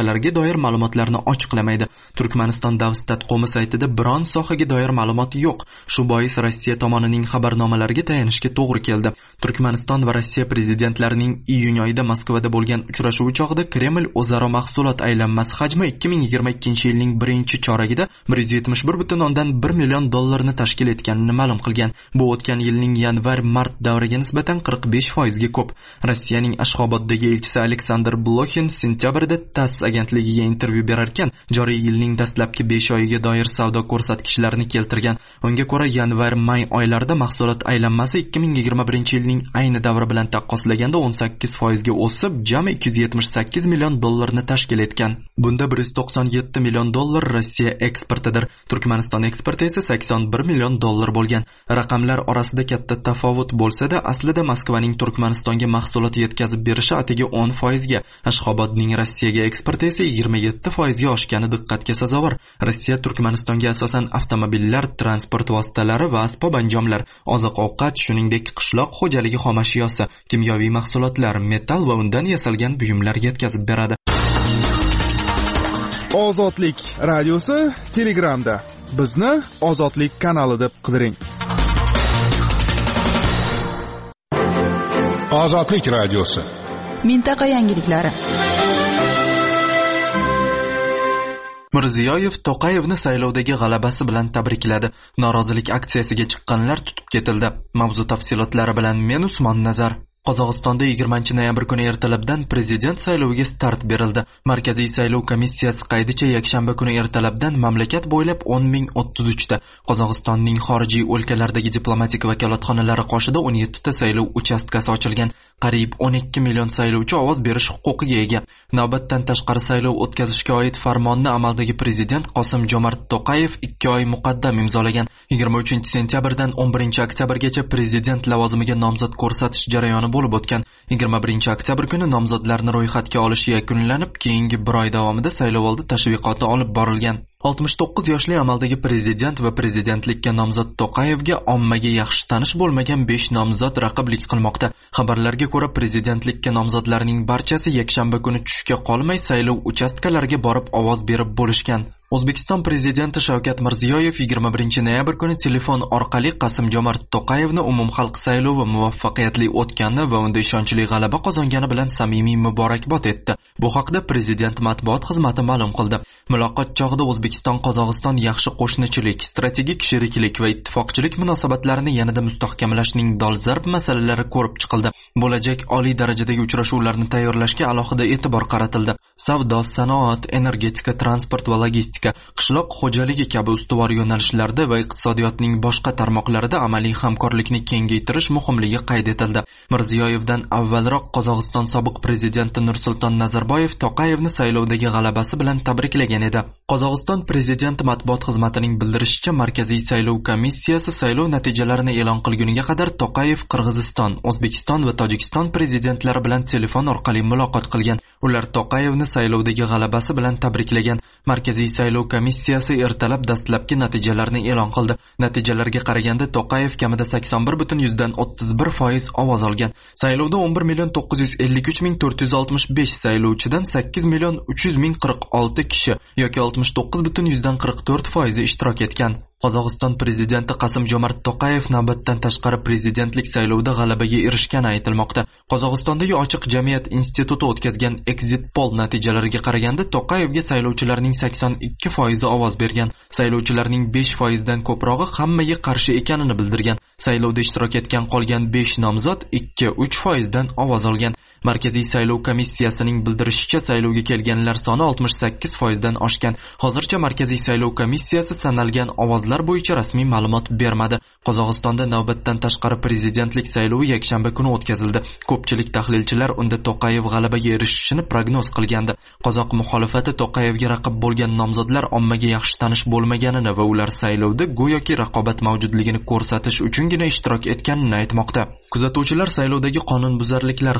doir ma'lumotlarni ochiqlamaydi. Turkmaniston Davstatqo'mi saytida biron sohaga doir ma'lumot yo'q. Shu bois Rossiya tomonining xabarnomalariga tayanishga to'g'ri keldi. Turkmaniston va Rossiya prezidentlarining iyun oyida Moskvada bo'lgan uchrashuvi chog'ida Kreml o'zaro mahsulot aylanmasi hajmi ikki ming yigirma ikkinchi yilning birinchi choragida bir yuz yetmish bir butun o'ndan bir million dollarni tashkil etganini ma'lum qilgan. Bu o'tgan yilning yanvar-mart davriga nisbatan qirq besh foizga ko'p. Rossiyaning Ashxoboddagi elchisi Aleksandr Blokhin sentyabrda TASS agentligiga intervyu berar ekan, joriy yilning dastlabki besh oyiga doir savdo ko'rsatkichlarini keltirgan. Unga ko'ra, yanvar-may oylarida mahsulot aylanmasi ikki ming yigirma birinchi yilning ayni davri bilan taqqoslaganda o'n sakkiz foizga o'sib, jami ikki yuz yetmish sakkiz million dollarni tashkil etgan. Bunda bir yuz to'qson yetti million dollar Rossiya eksportidir. Turkmaniston eksporti esa sakson bir million dollar bo'lgan. Raqamlar orasida katta tafovut bo'lsa-da, aslida Moskvaning Turkmanistonga mahsulot yetkazib berishi atigi o'n foizga, Ashxobodning Rossiyaga eksporti esa yigirma yetti foizga oshgani diqqatga sazovor. Rossiya Turkmanistonga asosan avtomobillar, transport vositalari va asbob anjomlar, oziq-ovqat, shuningdek qishloq xo'jaligi xomashyosi, kimyoviy mahsulotlar, metall va undan yasalgan buyumlar yetkazib beradi. Ozodlik radiosi Telegramda. Bizni Ozodlik kanali deb qidiring. Ozodlik radiosi. Mintaqa yangiliklari. Mirziyoyev To'qayevni saylovdagi g'alabasi bilan tabrikladi. Norozilik aksiyasiga chiqqanlar tutib ketildi. Mavzu tafsilotlari bilan men Usmon Nazar. Qozog'istonda yigirmanchi noyabr kuni ertalabdan prezident sayloviga start berildi. Markaziy saylov komissiyasi qaydicha yakshanba kuni ertalabdan mamlakat bo'ylab o'n ming o'ttiz uch ta, Qozog'istonning xorijiy o'lkalardagi diplomatik vakolatxonalari qoshida o'n yetti ta saylov uchastkasi ochilgan. Qariyb o'n ikki million saylovchi ovoz berish huquqiga ega. Navbatdan tashqari saylov o'tkazishga oid farmonni amaldagi prezident Qosim-Jomart To'qayev ikki oy muqaddam imzolagan. yigirma uchinchi sentyabrdan o'n birinchi oktyabrgacha prezident lavozimiga nomzod ko'rsatish jarayoni bo'lib o'tgan. yigirma birinchi oktyabr kuni nomzodlarni ro'yxatga olish yakunlanib, keyingi bir oy davomida saylovoldi tashviqoti olib borilgan. oltmish to'qqiz yoshli amaldagi prezident va prezidentlikka nomzod To'qayevga ommaga yaxshi tanish bo'lmagan besh nomzod raqiblik qilmoqda. Xabarlarga ko'ra, prezidentlikka nomzodlarning barchasi yakshanba kuni tushga qolmay saylov uchastkalariga borib ovoz berib bo'lishgan. O'zbekiston prezidenti Shavkat Mirziyoyev yigirma birinchi noyabr kuni telefon orqali Qosim-Jomart To'qayevni umumxalq saylovi muvaffaqiyatli o'tgani va unda ishonchli g'alaba qozongani bilan samimiy muborakbod etdi. Bu haqda prezident matbuot xizmati ma'lum qildi. Muloqot chog'ida O'zbekiston Qozog'iston yaxshi qo'shnichilik, strategik sheriklik va ittifoqchilik munosabatlarini yanada mustahkamlashning dolzarb masalalari ko'rib chiqildi. Bo'lajak oliy darajadagi uchrashuvlarni tayyorlashga alohida e'tibor qaratildi. Savdo, sanoat, energetika, transport va logistika, qishloq xo'jaligi kabi ustuvor yo'nalishlarda va iqtisodiyotning boshqa tarmoqlarida amaliy hamkorlikni kengaytirish muhimligi qayd etildi. Mirziyoyevdan avvalroq Qozog'iston sobiq prezidenti Nursulton Nazarboyev To'qayevni saylovdagi g'alabasi bilan tabriklagan edi. Qozog'iston prezidenti matbuot xizmatining bildirishicha, Markaziy saylov komissiyasi saylov natijalarini e'lon qilguniga qadar To'qayev Qirg'iziston, O'zbekiston va Tojikiston prezidentlari bilan telefon orqali muloqot qilgan. Ular To'qayevni saylovdagi g'alabasi bilan tabriklagan. Markaziy saylov komissiyasi ertalab dastlabki natijalarni e'lon qildi. Natijalarga qaraganda To'qayev kamida sakson bir butun yuzdan o'ttiz bir foiz ovoz olgan. Saylovda o'n bir million to'qqiz yuz ellik uch ming to'rt yuz oltmish besh saylovchidan sakkiz million uch yuz ming qirq olti kishi yoki oltmish to'qqiz butun yuzdan qirq to'rt foiz ishtirok etgan. Qozog'iston prezidenti Qosim-Jomart To'qayev navbatdan tashqari prezidentlik saylovida g'alabaga erishgani aytilmoqda. Qozog'istondagi ochiq jamiyat instituti o'tkazgan exit poll natijalariga qaraganda To'qayevga saylovchilarning sakson ikki foizi ovoz bergan. Saylovchilarning besh foizdan ko'prog'i hammaga qarshi ekanini bildirgan. Saylovda ishtirok etgan qolgan besh nomzod ikki uch foizdan ovoz olgan. Markaziy saylov komissiyasining bildirishicha, saylovga kelganlar soni oltmish sakkiz foizdan oshgan. Hozircha Markaziy saylov komissiyasi sanalgan ovozlar bo'yicha rasmiy ma'lumot bermadi. Qozog'istonda navbatdan tashqari prezidentlik saylovi yakshanba kuni o'tkazildi. Ko'pchilik tahlilchilar unda To'qayev g'alabaga erishishini prognoz qilgandi. Qozoq muxolifati To'qayevga raqib bo'lgan nomzodlar ommaga yaxshi tanish bo'lmaganini va ular saylovda go'yoki raqobat mavjudligini ko'rsatish uchungina ishtirok etganini aytmoqda. Kuzatuvchilar saylovdagi qonunbuzarliklar haqida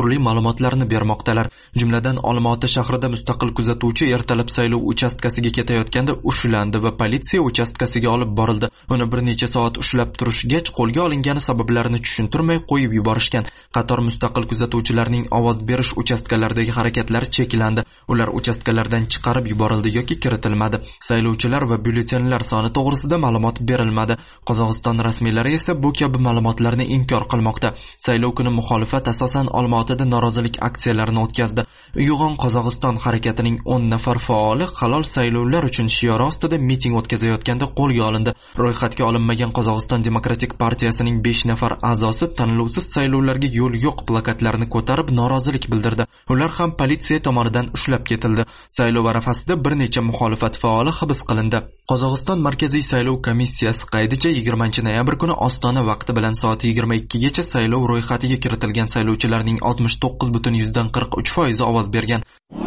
turli ma'lumotlarni bermoqdalar. Jumladan, Olmaota shahrida mustaqil kuzatuvchi ertalab saylov uchastkasiga ketayotganda ushlandi va politsiya uchastkasiga olib borildi. Uni bir necha soat ushlab turishgach, qo'lga olingani sabablarini tushuntirmay qo'yib yuborishgan. Qator mustaqil kuzatuvchilarning ovoz berish uchastkalaridagi harakatlari cheklandi. Ular uchastkalardan chiqarib yuborildi yoki kiritilmadi. Saylovchilar va byulletenlar soni to'g'risida ma'lumot berilmadi. Qozog'iston rasmiylari esa bu kabi ma'lumotlarni inkor qilmoqda. Saylov kuni muxolifat asosan Olmaotada norozilik aksiyalarini o'tkazdi. Uyg'on Qozog'iston harakatining o'n nafar faoli halol saylovlar uchun shiori ostida miting o'tkazayotganda qo'lga olindi. Ro'yxatga olinmagan Qozog'iston Demokratik partiyasining besh nafar a'zosi tanlovsiz saylovlarga yo'l yo'q plakatlarini ko'tarib norozilik bildirdi. Ular ham politsiya tomonidan ushlab ketildi. Saylov arafasida bir necha muxolifat faoli hibs qilindi. Qozog'iston Markaziy saylov komissiyasi qaydicha yigirmanchi noyabr kuni Ostona vaqti bilan soat yigirma ikkigacha saylov ro'yxatiga kiritilgan saylovchilarning oltmish to'qqiz butun yuzdan qirq uch foizi ovoz bergan.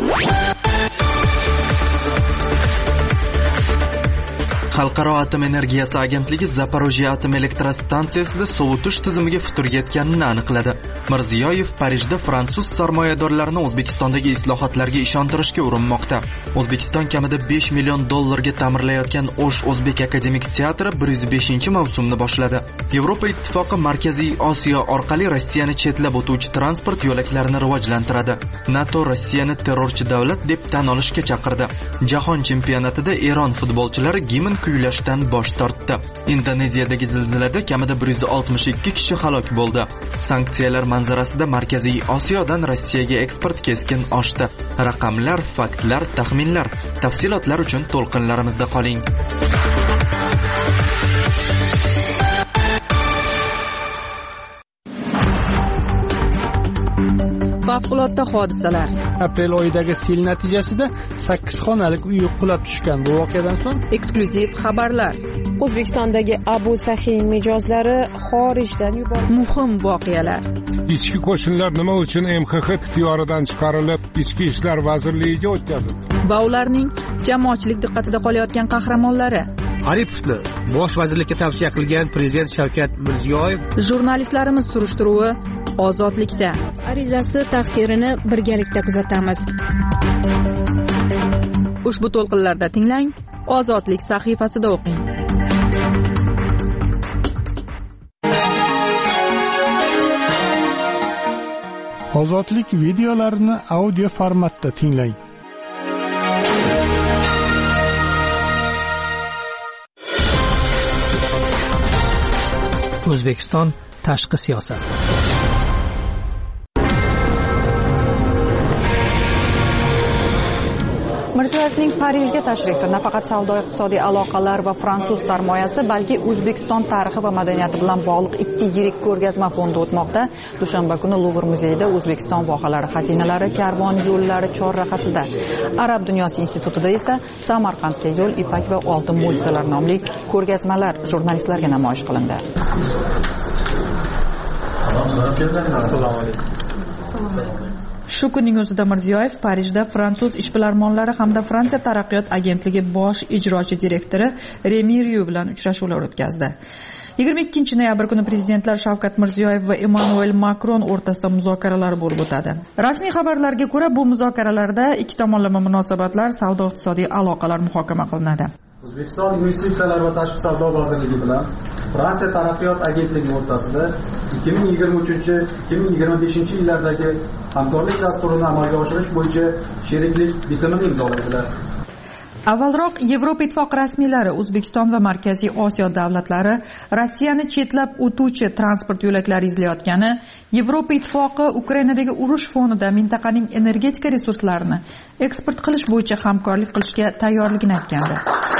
Xalqaro atom energiyasi agentligi Zaporojye atom elektrostansiyasida sovutish tizimiga futur yetganini aniqladi. Mirziyoyev Parijda fransuz sarmoyadorlarini O'zbekistondagi islohotlarga ishontirishga urinmoqda. O'zbekiston kamida besh million dollarga ta'mirlayotgan O'sh O'zbek akademik teatri bir yuz beshinchi mavsumni boshladi. Yevropa ittifoqi Markaziy Osiyo orqali Rossiyani chetlab o'tuvchi transport yo'laklarini rivojlantiradi. NATO Rossiyani terrorchi davlat deb tan olishga chaqirdi. Jahon chempionatida Eron futbolchilari gimn kuylashdan bosh tortdi. Indoneziyadagi zilzilada kamida bir yuz oltmish ikki kishi halok bo'ldi. Sanksiyalar manzarasida Markaziy Osiyodan Rossiyaga eksport keskin oshdi. Raqamlar, faktlar, taxminlar. Tafsilotlar uchun to'lqinlarimizda qoling. Favqulodda hodisalar. Aprel oyidagi sel natijasida sakkiz xonalik uy qulab tushgan. Bu voqeadan so'ng eksklyuziv xabarlar. O'zbekistondagi Abu Sahiy mijozlari xorijdan yuborildi. Muhim voqealar. Ichki qo'shinlar nima uchun M X X ixtiyoridan chiqarilib, Ichki ishlar vazirligiga o'tkazildi? Va ularning jamoatchilik diqqatida qolayotgan qahramonlari. Aripovni bosh vazirlikka tavsiya qilgan prezident Shavkat Mirziyoyev. Jurnalistlarimiz surishtiruvi ozodlikda. Arizasi taqdirini birgalikda kuzatamiz. Ushbu to'lqinlarda tinglang, Ozodlik sahifasida o'qing. Ozodlik videolarini audio formatda tinglang. O'zbekiston tashqi siyosat. Mirziyoyevning Parijga tashrifi nafaqat savdo-iqtisodiy aloqalar va fransuz sarmoyasi, balki O'zbekiston tarixi va madaniyati bilan bog'liq ikki yirik ko'rgazma fondi o'tmoqda. Dushanba kuni Luvr muzeyida O'zbekiston vohalari xazinalari karvon yo'llari chorrahasida, Arab dunyosi institutida esa Samarqandga yo'l, ipak va oltin mo'jizalar nomli ko'rgazmalar jurnalistlarga namoyish qilindi. Assalomu alaykum. Shu kunning o'zida Mirziyoyev Parijda fransuz ishbilarmonlari hamda Fransiya taraqqiyot agentligi bosh ijrochi direktori Remi Rieu bilan uchrashuvlar o'tkazdi. yigirma ikkinchi noyabr kuni prezidentlar Shavkat Mirziyoyev va Emmanuel Macron o'rtasida muzokaralar bo'lib o'tadi. Rasmiy xabarlarga ko'ra, bu muzokaralarda ikki tomonlama munosabatlar, savdo-iqtisodiy aloqalar muhokama qilinadi. O'zbekiston investitsiyalar va tashqi savdo vazirligi bilan Fransiya taraqqiyot agentligi o'rtasida ikki ming yigirma uchinchi ikki ming yigirma beshinchi yillardagi hamkorlik dasturini amalga oshirish bo'yicha sheriklik bitimini imzoladilar. Avvalroq Yevropa ittifoqi rasmiylari O'zbekiston va Markaziy Osiyo davlatlari Rossiyani chetlab o'tuvchi transport yo'laklari izlayotgani, Yevropa ittifoqi Ukrainadagi urush fonida mintaqaning energetika resurslarini eksport qilish bo'yicha hamkorlik qilishga tayyorligini aytgandi.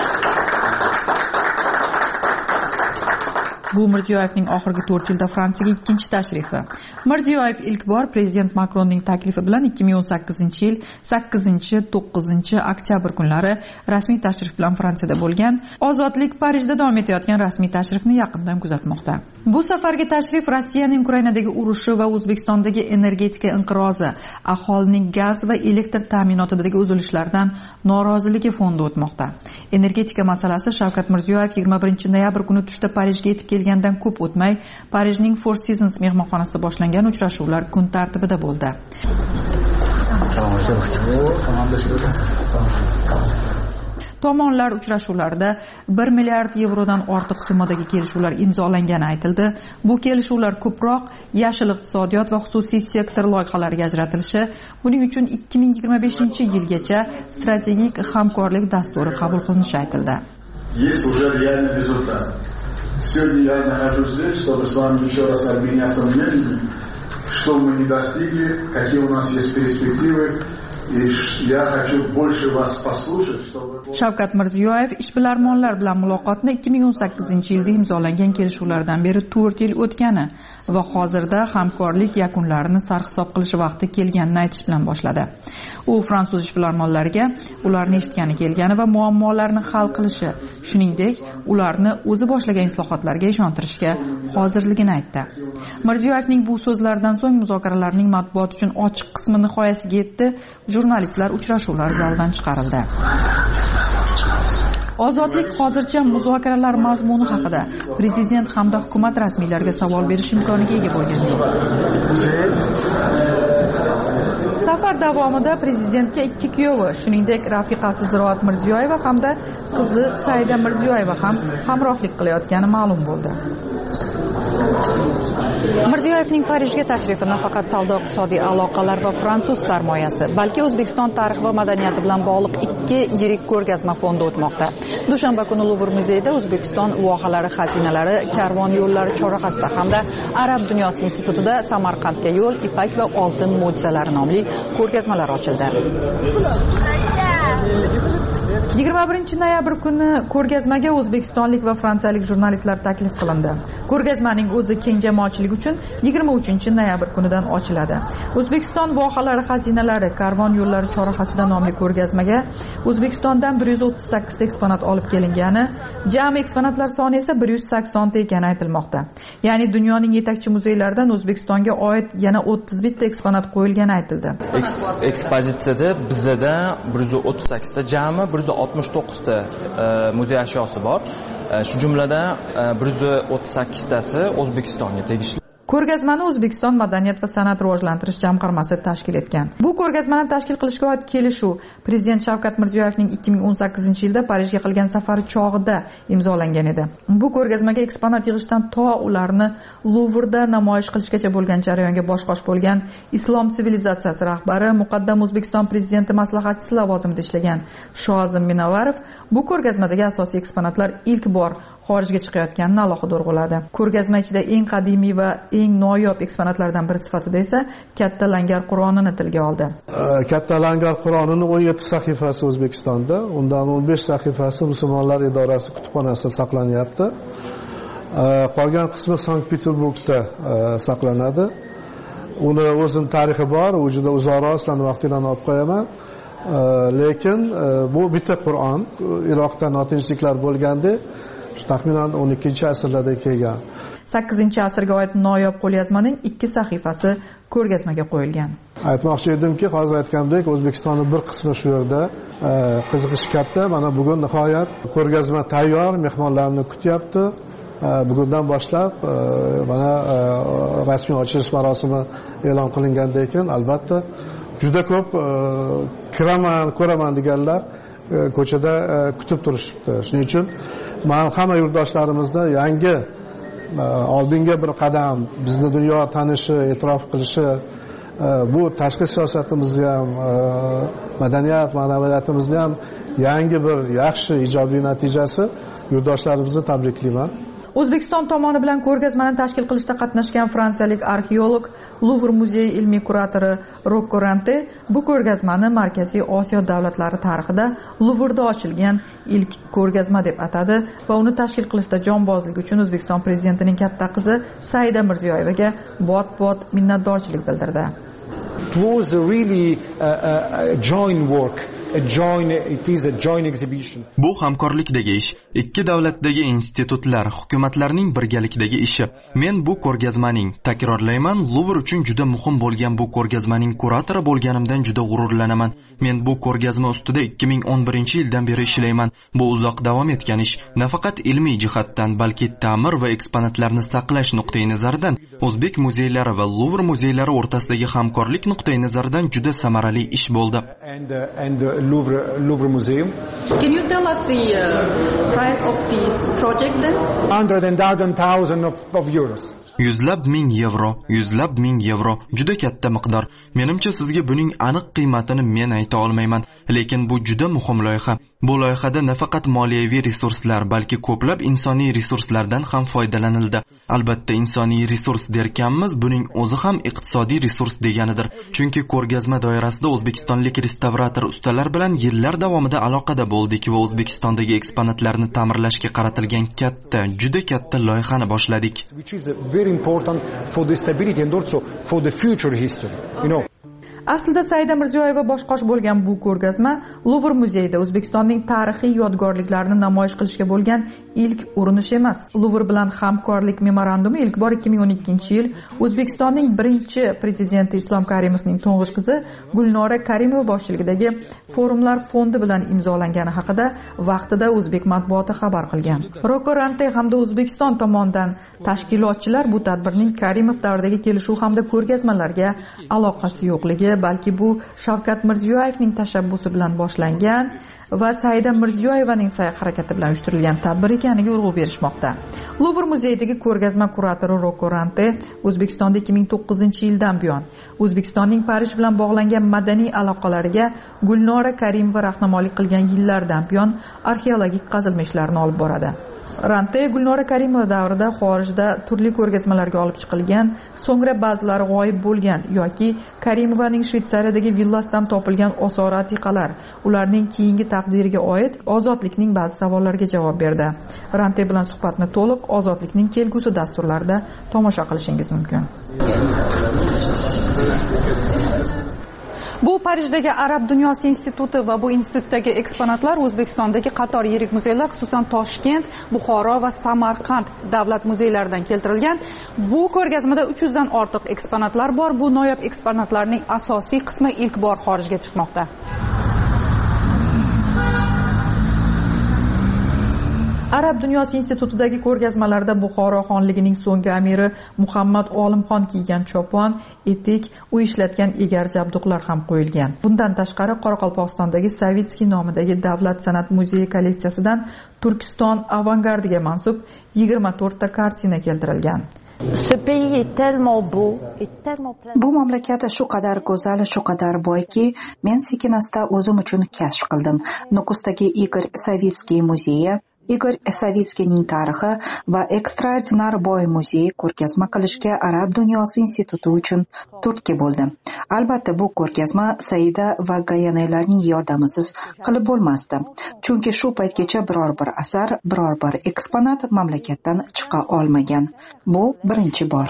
Bu Mirziyoyevning oxirgi to'rt yilda Fransiyaga ikkinchi tashrifi. Mirziyoyev ilk bor prezident Macronning taklifi bilan ikki ming o'n sakkizinchi yil sakkizinchi to'qqizinchi oktyabr kunlari rasmiy tashrif bilan Fransiyada bo'lgan. Ozodlik Parijda davom etayotgan rasmiy tashrifni yaqindan kuzatmoqda. Bu safargi tashrif Rossiyaning Ukrainadagi urushi va O'zbekistondagi energetika inqirozi, aholining gaz va elektr ta'minotidagi uzilishlardan noroziligi fonida o'tmoqda. Energetika masalasi Shavkat Mirziyoyev yigirma birinchi noyabr kuni tushda Parijga yetib kelgandan ko'p o'tmay Parijning Four Seasons mehmonxonasida boshlangan uchrashuvlar kun tartibida bo'ldi. Tomonlar uchrashuvlarda bir milliard yevrodan ortiq summadagi kelishuvlar imzolangani aytildi. Bu kelishuvlar ko'proq yashil iqtisodiyot va xususiy sektor loyihalariga ajratilishi, buning uchun ikki ming yigirma beshinchi yilgacha strategik hamkorlik dasturi qabul qilinishi aytildi. Есть уже реальный результат. Сегодня я нахожусь здесь, чтобы с вами еще раз обменяться мнениями, что мы не достигли, какие у нас есть перспективы. Shavkat Mirziyoyev ishbilarmonlar bilan muloqotni ikki ming o'n sakkizinchi yilda imzolangan kelishuvlardan beri to'rt yil o'tgani va hozirda hamkorlik yakunlarini sarhisob qilish vaqti kelganini aytish bilan boshladi. U fransuz ishbilarmonlariga ularni eshitgani kelgani va muammolarni hal qilishi, shuningdek, ularni o'zi boshlagan islohotlarga ishontirishga hozirligini aytdi. Mirziyoyevning bu so'zlaridan so'ng muzokaralarning matbuot uchun ochiq qismi nihoyasiga yetdi. Jurnalistlar uchrashuvlar zalidan chiqarildi. Ozodlik hozircha muzokaralar mazmuni haqida prezident hamda hukumat rasmiylariga savol berish imkoniga ega bo'lgan yo'q. Safar davomida prezidentga ikki kuyovi, shuningdek rafiqasi Ziroat Mirziyoyeva hamda qizi Saida Mirziyoyeva ham hamrohlik qilayotgani ma'lum bo'ldi. Mirziyoyevning Parijga tashrifi nafaqat savdo-iqtisodiy aloqalar va fransuz sarmoyasi, balki O'zbekiston tarixi va madaniyati bilan bog'liq ikki yirik ko'rgazma fonida o'tmoqda. Dushanba kuni Luvr muzeyida O'zbekiston vohalari xazinalari, karvon yo'llari chorrahasida hamda Arab dunyosi institutida Samarqandga yo'l, ipak va oltin mo'jizalari nomli ko'rgazmalar ochildi. yigirma birinchi noyabr kuni ko'rgazmaga o'zbekistonlik va fransiyalik jurnalistlar taklif qilindi. Ko'rgazmaning o'zi keng jamoatchilik uchun yigirma uchinchi noyabr kunidan ochiladi. O'zbekiston vohalari xazinalari, karvon yo'llari chorrahasida nomli ko'rgazmaga O'zbekistondan bir yuz o'ttiz sakkiz ta eksponat olib kelingani, jami eksponatlar soni esa bir yuz sakson ta ekani aytilmoqda. Ya'ni dunyoning yetakchi muzeylaridan O'zbekistonga oid yana o'ttiz bitta eksponat qo'yilgani aytildi. Ekspozitsiyada bizda bir yuz o'ttiz sakkiz ta jami bir yuz oltmish to'qqiz ta muzey ashyosi bor. Shu jumladan bir yuz o'ttiz sakkiz tasi O'zbekistonga tegishli. Ko'rgazmani O'zbekiston madaniyat va san'at rivojlantirish jamg'armasi tashkil etgan. Bu ko'rgazmani tashkil qilishga oid kelishuv Prezident Shavkat Mirziyoyevning ikki ming o'n sakkizinchi yilda Parijga qilgan safari chog'ida imzolangan edi. Bu ko'rgazmaga eksponat yig'ishdan to ularni Luvrda namoyish qilishgacha bo'lgan jarayonga bosh-qosh bo'lgan Islom sivilizatsiyasi rahbari, muqaddam O'zbekiston prezidenti maslahatchisi lavozimida ishlagan Shoazim Minovarov bu ko'rgazmadagi asosiy eksponatlar ilk bor xorijga chiqayotganini alohida urg'uladi. Ko'rgazma ichida eng qadimiy va eng noyob eksponatlardan biri sifatida esa Katta Langar Qur'onini tilga oldi. Katta Langar Qur'onining o'n yetti sahifasi O'zbekistonda, undan o'n besh sahifasi Musulmonlar idorasi kutubxonasida saqlanyapti. Qolgan qismi Sankt-Peterburgda saqlanadi. Uni o'zining tarixi bor, u juda uzoqroq, sizlarni vaqtinglarni olib qo'yaman. Lekin bu bitta Qur'on, Iroqda notinchliklar bo'lganda taxminan o'n ikkinchi asrlarda kelgan. sakkizinchi asrga oid noyob qo'lyozmaning ikki sahifasi ko'rgazmaga qo'yilgan. Aytmoqchi edimki, hozir aytgandek, O'zbekistonning bir qismi shu yerda qiziqish katta. Mana bugun nihoyat ko'rgazma tayyor, mehmonlarni kutyapti. Bugundan boshlab mana rasmiy ochilish marosimi e'lon qilingandan keyin albatta juda ko'p kiraman, ko'raman deganlar ko'chada kutib turishibdi. Shuning uchun men hamma yurtdoshlarimizda yangi oldinga bir qadam bizni dunyo tanishi, e'tirof qilishi, bu tashqi siyosatimizni ham, madaniyat, ma'naviyatimizni ham yangi bir yaxshi ijobiy natijasi yurtdoshlarimizni tabriklayman. O'zbekiston tomoni bilan ko'rgazmani tashkil qilishda qatnashgan fransiyalik arxeolog, Luvr muzeyi ilmiy kuratori Rocco Rante bu ko'rgazmani Markaziy Osiyo davlatlari tarixida Luvrda ochilgan ilk ko'rgazma deb atadi va uni tashkil qilishda jonbozligi uchun O'zbekiston prezidentining katta qizi Saida Mirziyoyevaga bot-bot minnatdorchilik bildirdi. It was a really uh, uh, joint work a joint it is a joint exhibition. Bu hamkorlikdagi ish, ikki davlatdagi institutlar, hukumatlarning birgalikdagi ishi. Men bu ko'rgazmaning, takrorlayman, Louvre uchun juda muhim bo'lgan bu ko'rgazmaning kuratori bo'lganimdan juda g'ururlanaman. Men bu ko'rgazma ustida ikki ming o'n birinchi yildan beri ishlayman. Bu uzoq davom etgan ish, nafaqat ilmiy jihatdan, balki ta'mir va eksponatlarni saqlash nuqtai nazaridan, o'zbek muzeylari va Louvre muzeylari o'rtasidagi hamkorlik nuqtai nazaridan juda samarali ish bo'ldi. And uh, and uh, Louvre Louvre Museum. Can you tell us the uh, price of this project then? one hundred thousand of, of euros. Yuzlab ming yevro, yuzlab ming yevro, juda katta miqdor. Menimcha sizga buning aniq qiymatini men ayta olmayman, lekin bu juda muhim loyiha. Bu loyihada nafaqat moliyaviy resurslar, balki ko'plab insoniy resurslardan ham foydalanildi. Albatta, insoniy resurs derkanmiz, buning o'zi ham iqtisodiy resurs deganidir. Chunki ko'rgazma doirasida o'zbekistonlik restavrator ustalar bilan yillar davomida aloqada bo'ldik va O'zbekistondagi eksponatlarni ta'mirlashga qaratilgan katta, juda katta loyihani boshladik. Important for the stability and also for the future history, you know. Aslida Saida Mirziyoyeva boshqosh bo'lgan bu ko'rgazma Louvre muzeyida O'zbekistonning tarixiy yodgorliklarini namoyish qilishga bo'lgan ilk urinish emas. Louvre bilan hamkorlik memorandumi ilk bor ikki ming o'n ikkinchi yil O'zbekistonning birinchi prezidenti Islom Karimovning to'ng'ich qizi Gulnora Karimova boshchiligidagi forumlar fondi bilan imzolangani haqida vaqtida o'zbek matbuoti xabar qilgan. Roko Rante hamda O'zbekiston tomonidan tashkilotchilar bu tadbirning Karimov davridagi kelishuv hamda ko'rgazmalarga aloqasi yo'qligi, balki bu Shavkat Mirziyoyevning tashabbusi bilan boshlangan va Saida Mirziyoyevaning sa'y-harakati bilan uyushtirilgan tadbir ekaniga urg'u berishmoqda. Louvre muzeyidagi ko'rgazma kuratori Roko Rante O'zbekistonda ikki ming to'qqizinchi yildan buyon O'zbekistonning Parij bilan bog'langan madaniy aloqalariga Gulnora Karimova rahnamolik qilgan yillardan buyon arxeologik qazilma ishlarini olib boradi. Rante Gulnora Karimova davrida xorijda turli ko'rgazmalarga olib chiqilgan, so'ngra ba'zilari g'oyib bo'lgan yoki Karimovaning Shvetsariyadagi villasidan topilgan osor atiqalar, ularning keyingi taqdiriga oid ozodlikning ba'zi savollariga javob berdi. Rante bilan suhbatni to'liq ozodlikning kelgusi dasturlarida tomosha qilishingiz mumkin. Bu Parijdagi Arab dunyosi instituti va bu institutdagi eksponatlar O'zbekistondagi qator yirik muzeylar, xususan Toshkent, Buxoro va Samarqand davlat muzeylaridan keltirilgan. Bu ko'rgazmada uch yuzdan ortiq eksponatlar bor. Bu noyob eksponatlarning asosiy qismi ilk bor xorijga chiqmoqda. Arab dunyosi institutidagi ko'rgazmalarda Buxoro xonligining so'nggi amiri Muhammad Olimxon kiygan chopon, etik, u ishlatgan egar jabduqlar ham qo'yilgan. Bundan tashqari Qoraqalpog'istondagi Savitskiy nomidagi davlat san'at muzeyi kolleksiyasidan Turkiston avangardiga mansub yigirma to'rtta kartina keltirilgan. Bu mamlakat shu qadar go'zal, shu qadar boyki, men sekin-asta o'zim uchun kashf qildim. Nukusdagi Igor Savitskiy muzeyi, Igor Savitskiyning tarixi va ekstraordinar boy muzeyi ko'rgazma qilishga Arab dunyosi instituti uchun turtki bo'ldi. Albatta, bu ko'rgazma Saida va Gayanaylarning yordamisiz qilib bo'lmasdi. Chunki shu paytgacha biror bir asar, biror bir eksponat mamlakatdan chiqa olmagan. Bu birinchi bor.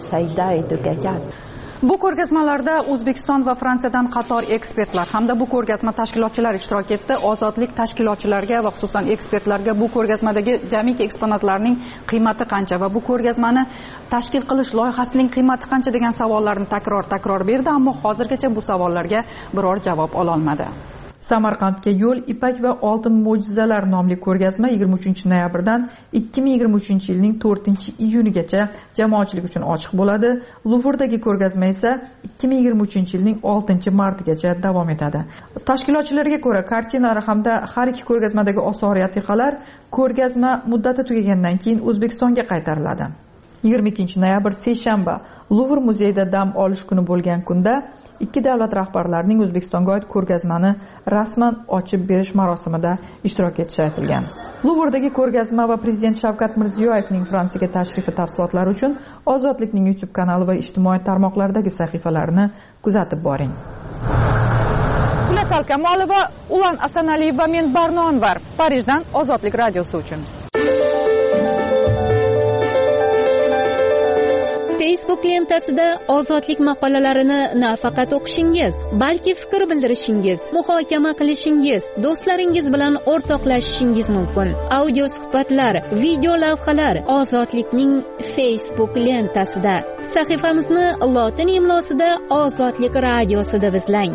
Bu ko'rgazmalarda O'zbekiston va Fransiyadan qator ekspertlar hamda bu ko'rgazma tashkilotchilari ishtirok etdi. Ozodlik tashkilotchilariga va xususan ekspertlarga bu ko'rgazmadagi jamiki eksponatlarning qiymati qancha va bu ko'rgazmani tashkil qilish loyihasining qiymati qancha degan savollarni takror-takror berdi, ammo hozirgacha bu savollarga biror javob ola olmadi. Samarqandga yo'l, ipak va oltin mo'jizalar nomli ko'rgazma yigirma uchinchi noyabrdan ikki ming yigirma uchinchi yilning to'rtinchi iyunigacha jamoatchilik uchun ochiq bo'ladi. Luvrdagi ko'rgazma esa ikki ming yigirma uchinchi yilning oltinchi martigacha davom etadi. Tashkilotchilarga ko'ra, kartinalar hamda har ikki ko'rgazmadagi osor atiqalar ko'rgazma muddati tugagandan keyin O'zbekistonga qaytariladi. yigirma ikkinchi noyabr seshanba Louvre muzeyida dam olish kuni bo'lgan kunda ikki davlat rahbarlarining O'zbekistonga oid ko'rgazmani rasman ochib berish marosimida ishtirok etishi aytilgan. Louvredagi ko'rgazma va prezident Shavkat Mirziyoyevning Fransiyaga tashrifi tafsilotlari uchun Ozodlikning YouTube kanali va ijtimoiy tarmoqlardagi sahifalarini kuzatib boring. Kunasal Kamolova, Ulan Asanaliyev va men Barno Anvar, Parijdan Ozodlik radiosi uchun. Facebook lentasida ozodlik maqolalarini nafaqat o'qishingiz, balki fikr bildirishingiz, muhokama qilishingiz, do'stlaringiz bilan o'rtoqlashishingiz mumkin. Audio suhbatlar, video lavhalar ozodlikning Facebook lentasida. Sahifamizni lotin imlosida Ozodlik radiosi deb izlang.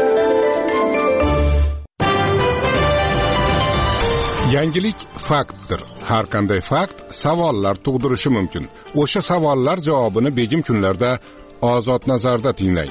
Yangilik faktdir. Har qanday fakt savollar tug'dirishi mumkin. O'sha savollar javobini begim kunlarda Ozod nazarda tinglang.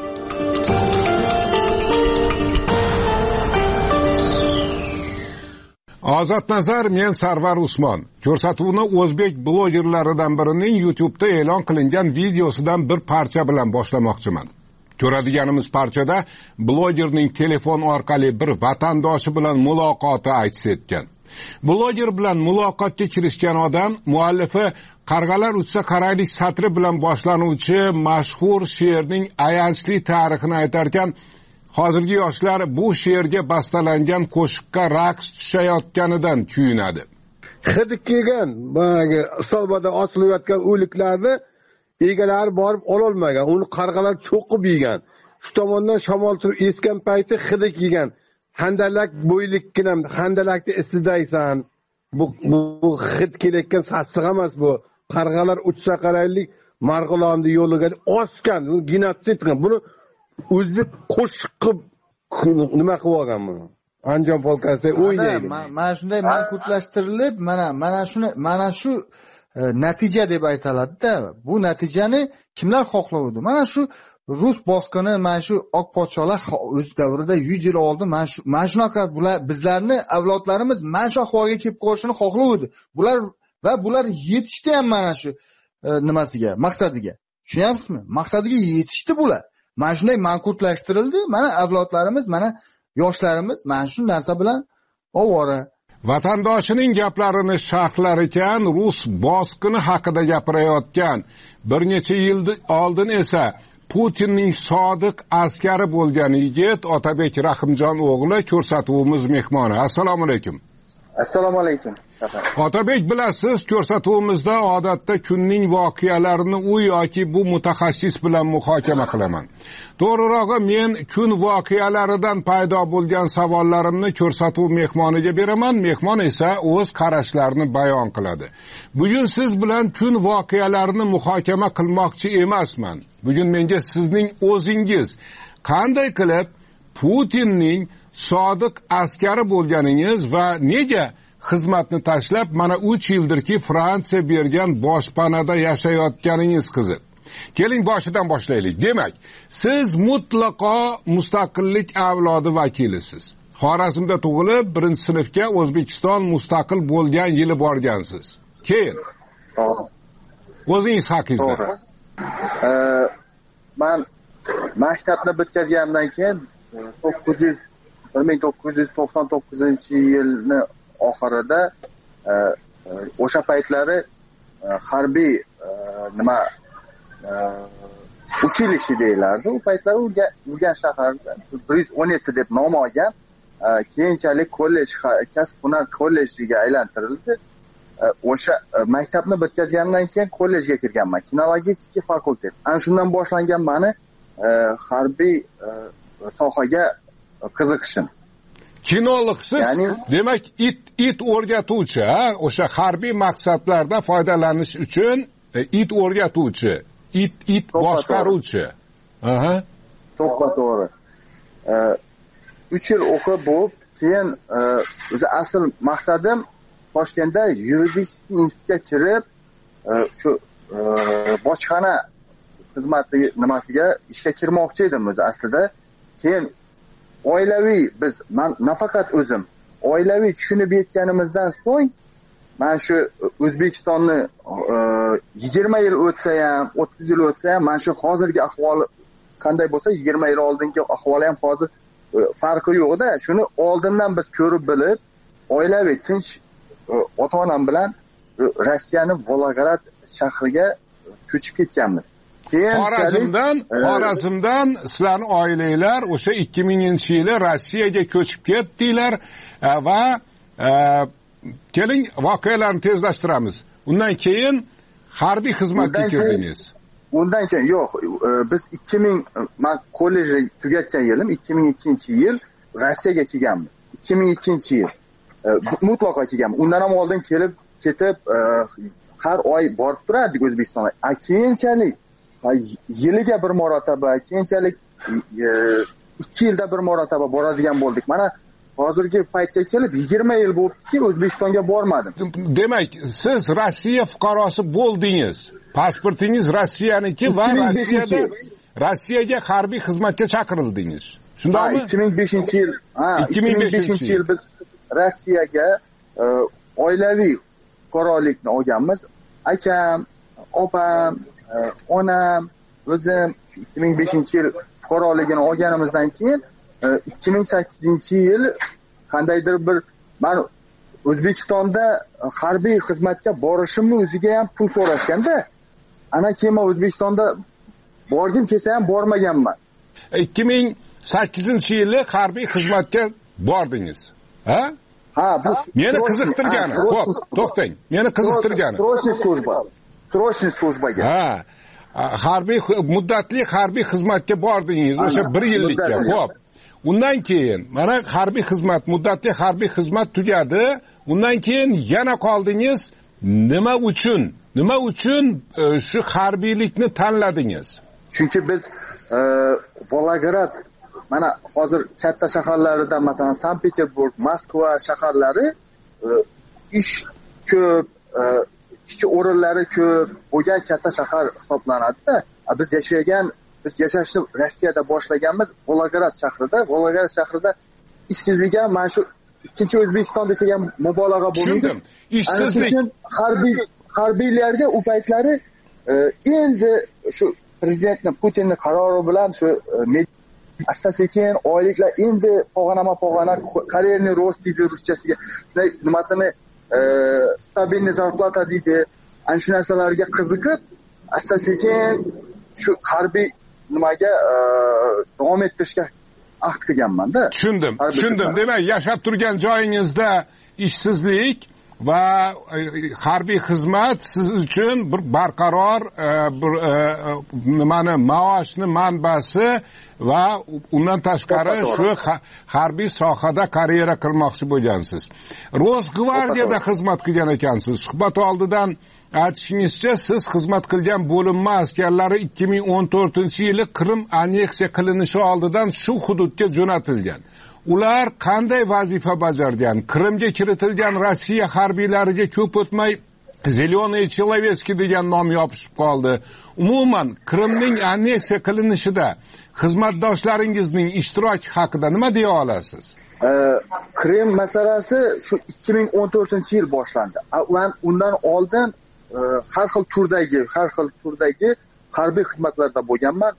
Ozod nazar, men Sarvar Usmon. Ko'rsatuvni o'zbek blogerlaridan birining YouTube'da e'lon qilingan videosidan bir parcha bilan boshlamoqchiman. Ko'radiganimiz parchada blogerning telefon orqali bir vatandoshi bilan muloqoti aks etgan. Bloger bilan muloqotga kirishgan odam muallifi Qarg'alar uchsa qaraylik satri bilan boshlanuvchi mashhur she'rning ayanchli tarixini aytarkan, hozirgi yoshlar bu she'rga bastalangan qo'shiqqa raqs tushayotganidan kuyunadi. Hidi kelgan, bagi stolbada osilayotgan o'liklarni egalari borib ololmagan, uni qarg'alar cho'qib yegan. Shu tomondan shamol turib esgan payti hidi kelgan. Handalak bo'ylikkinam, handalakni istidaysan. Bu bu hid kelayotgan sassiq emas bu. Qarg'alar uchsa qaraylik Marg'ilonni yo'liga osgan, genotsid qilgan. Buni o'zbek qo'shiq qilib nima qilib olgan buni? Anjom polkasida o'ynaydi. Mana shunday mankutlashtirilib, mana mana shuni mana shu natija deb aytiladi-da. Bu natijani kimlar xohlaydi? Mana shu Rus bosqini, mana shu oq podsholar o'z davrida yuz yil oldin mana shu mana shunaqa bular bizlarni avlodlarimiz mana shu ahvolga kelib qolishini xohlaydi. Bular va bular yetishdi ham mana shu nimasiga, maqsadiga. Tushunyapsizmi? Maqsadiga yetishdi bular. Mana shunday mankutlashtirildi. Mana avlodlarimiz, mana yoshlarimiz mana shu narsa bilan ovora. Vatandoshining gaplarini sharhlar ekan, Rus bosqini haqida gapirayotgan. Bir necha yil oldin esa Putinning sodiq askari bo'lgan yigit Otabek Rahimjon o'g'li ko'rsatuvimiz mehmoni. Assalomu alaykum. Assalomu alaykum. Otabek, bilasiz, ko'rsatuvimizda odatda kunning voqealarini u yoki bu mutaxassis bilan muhokama qilaman. To'g'rirog'i, men kun voqealaridan paydo bo'lgan savollarimni ko'rsatuv mehmoniga beraman, mehmon esa o'z qarashlarini bayon qiladi. Bugun siz bilan kun voqealarini muhokama qilmoqchi emasman. Bugun menga sizning o'zingiz qanday qilib Putinning sodiq askari bo'lganingiz va nega xizmatni tashlab mana uch yildirki Fransiya bergan boshpanada yashayotganingiz qiziq. Keling boshidan boshlaylik. Demak, siz mutlaqo mustaqillik avlodi vakilisiz. Xorazmda tug'ilib, birinchi sinfga O'zbekiston mustaqil bo'lgan yili borgansiz. Keyin o'zingiz haqingizda. Men maktabni bitkazgandan keyin bir ming to'qqiz yuz to'qson to'qqizinchi yilni oxirida o'sha paytlari harbiy nima uchilishi deyilardi. U paytlar Urganch shaharida bir yuz o'n yetti deb nom olgan, keyinchalik kollej, kasb hunar kollejiga aylantirildi. O'sha maktabni bitkazgandan keyin kollejga kirganman, kinologika fakultet. Ana shundan boshlangan meni harbiy sohaga qiziqishim. Kinologsiz, yani, demak it it o'rgatuvchi, ha? O'sha harbiy maqsadlarda foydalanish uchun it o'rgatuvchi, it it boshqaruvchi. Aha. To'g'ri. uch yil o'qib bo'lib, keyin o'zi asl maqsadim Toshkentda yuridik institutga kirib, shu bojxona xizmati nimasiga ishga kirmoqchi edim o'zi aslida. Keyin oilaviy biz men nafaqat o'zim oilaviy tushunib yetganimizdan so'ng men shu O'zbekistonni yigirma yil o'tsa ham, o'ttiz yil o'tsa ham, men shu hozirgi ahvoli qanday bo'lsa, yigirma yil oldingi ahvoli ham hozir farqi yo'q-da. Shuni oldindan biz ko'rib bilib, oilaviy tinch ota-onam bilan Rossiyaning Volgograd shahriga ko'chib ketganmiz. Xorazmdan, Xorazmdan sizlarning oilalar o'sha ikki minginchi yili Rossiyaga ko'chib ketdilar va keling voqealarni tezlashtiramiz. Undan keyin harbiy xizmatga kirdingiz. undan keyin yo'q, biz ikki ming men kollejni tugatgan yilim ikki ming ikkinchi yil Rossiyaga kelganman. ikki ming ikkinchi yil mutlaqo kelganman. Undan ham oldin kelib ketib har oy borib turardik O'zbekistonga. A keyinchalik yiliga bir marotaba, keyinchalik ikki yilda bir marotaba boradigan bo'ldik. Mana hozirgi paytga kelib yigirma yil bo'libdiki O'zbekistonga bormadim. Demak, siz Rossiya fuqarosi bo'ldingiz. Pasportingiz Rossiyaniki va Rossiyada Rossiyaga harbiy xizmatga chaqirildingiz. Shundaymi? ikki ming beshinchi yil, ha, ikki ming beshinchi yil biz Rossiyaga oilaviy fuqarolikni olganmiz. Akam, opam, onam, o'zim ikki ming beshinchi yil fuqaroligini olganimizdan keyin ikki ming sakkizinchi yil qandaydir bir men O'zbekistonda harbiy xizmatga borishimni o'ziga ham pul so'rashganda, ana keyin O'zbekistonda borgim kelsa ham bormaganman. ikki ming sakkizinchi yili harbiy xizmatga bordingiz. Ha? Ha, bu meni qiziqtirgani. Xo'p, to'xtang. Meni qiziqtirgani. Срочный служба. Срочный службаga. Ha. Harbiy muddatli harbiy xizmatga bordingiz, o'sha bir yillikka. Xo'p. Undan keyin mana harbiy xizmat, muddatli harbiy xizmat tugadi. Undan keyin yana qoldingiz. Nima uchun? Nima uchun shu harbiylikni tanladingiz? Chunki biz Volgograd, mana hozir katta shaharlarida, masalan, Sankt-Peterburg, Moskva shaharlari ish ko'p, kichik o'rinlari ko'p bo'lgan katta shahar hisoblanadi-da. Biz yashagan, biz yashashni Rossiyada boshlaganmiz Volgograd shahrida. Volgograd shahrida ishsizlik ham mana shu ikkinchi O'zbekiston desak ham mubolag'a bo'lmaydi. Tushundim. Ishsizlik. Harbiy harbiylarga u paytlari endi shu prezidentni Putinning qarori bilan shu asta-sekin oyliklar endi pog'onama-pog'ona karerniy rost deydi ruschasiga. Shunday nimasini stabilniy zarplata deydi. Ana shu narsalarga qiziqib, asta-sekin shu harbiy nimaga davom ettirishga ahd qilganman-da. Tushundim. Tushundim. Demak, yashab turgan joyingizda ishsizlik va harbiy xizmat siz uchun bir barqaror bir nimani maoshni manbasi va undan tashqari shu harbiy sohada karyera qilmoqchi bo'lgansiz. Rosgvardiyada xizmat qilgan ekansiz. Suhbat oldidan aytishingizcha, siz xizmat qilgan bo'linma askarlari ikki ming o'n to'rtinchi yili Qrim anneksiya qilinishi oldidan shu hududga jo'natilgan. Ular qanday vazifa bajargan? Qrimga kiritilgan Rossiya harbiylariga ko'p o'tmay Zelenoy Chelovetskiy degan nom yopishib qoldi. Umuman Qrimning anneksiya qilinishida xizmatdoshlaringizning ishtiroki haqida nima deya olasiz? Qrim masalasi shu ikki ming o'n to'rtinchi yil boshlandi. Undan oldin har xil turdagi, har xil turdagi harbiy xizmatlarda bo'lganman.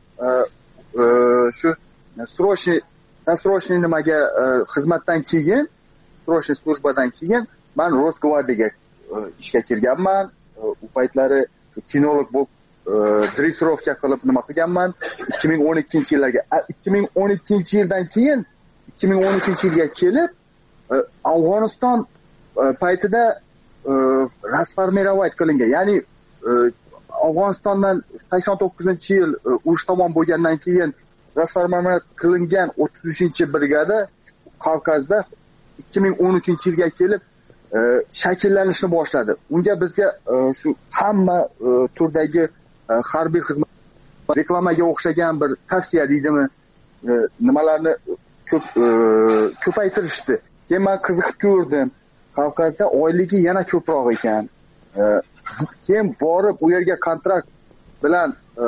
Shu срочный Srosniy nimaga xizmatdan keyin, Srosniy slujbadan keyin men Rosgvardiyaga ishga kirganman. U paytlari kinolog bo'lib dresirovka qilib nima qilganman. ikki ming o'n ikkinchi yillarga, ikki ming o'n ikkinchi yildan keyin ikki ming o'n uchinchi yilga kelib Afg'oniston paytida rasformirovать qilingan. Ya'ni Afg'onistondan sakson to'qqizinchi yil urush tamom bo'lgandan keyin rasformirovать qilingan o'ttiz uchinchi brigada Qafqazda ikki ming o'n uchinchi yilga kelib shakllanishni boshladi. Unga bizga shu hamma turdagi harbiy xizmat reklamaga o'xshagan bir tavsiya deydimi, nimalarni ko'p ko'paytirishdi. Keyin men qiziqib ko'rdim. Qafqazda oyligi yana ko'proq ekan. Keyin borib u yerga kontrakt bilan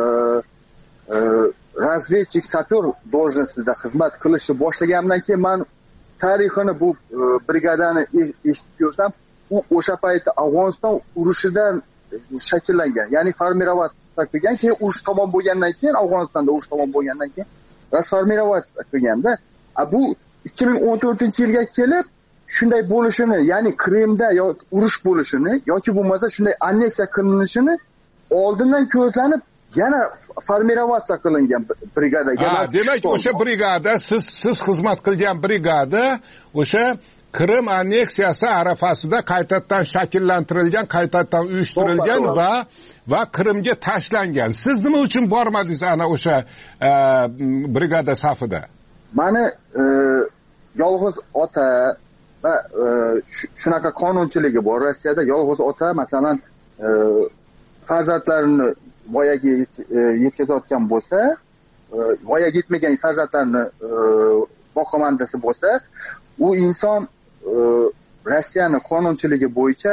razvedchik sapyor должностida xizmat qilishni boshlagandan keyin men tarixini bu brigadani eshitib ko'rsam, u o'sha paytda Afg'oniston urushidan shakllangan. Ya'ni formirovat qilgan, keyin urush tamom bo'lgandan keyin Afg'onistonda urush tamom bo'lgandan keyin rasformirovat qilganda, bu ikki ming o'n to'rtinchi yilga kelib shunday bo'lishini, ya'ni Qrimda yo urush bo'lishini yoki bo'lmasa shunday anneksiya qilinishini oldindan ko'zlanib yana formiravatsiya qilingan brigadaga. Ha, demak o'sha brigada, siz siz xizmat qilgan brigada o'sha Krim anneksiyasi arafasida qaytadan shakllantirilgan, qaytadan uyushtirilgan va va Krimga tashlangan. Siz nima uchun bormadingiz ana o'sha e, brigada safida? Mani e, yolg'iz ota va e, shunaqa qonunchiligi bor Rossiyada. Yolg'iz ota masalan e, farzandlarini voyaga yetkazayotgan bo'lsa, e, voyaga yetmagan farzandlarini e, boqaman desa bo'lsa, u inson e, Rossiyaning qonunchiligi bo'yicha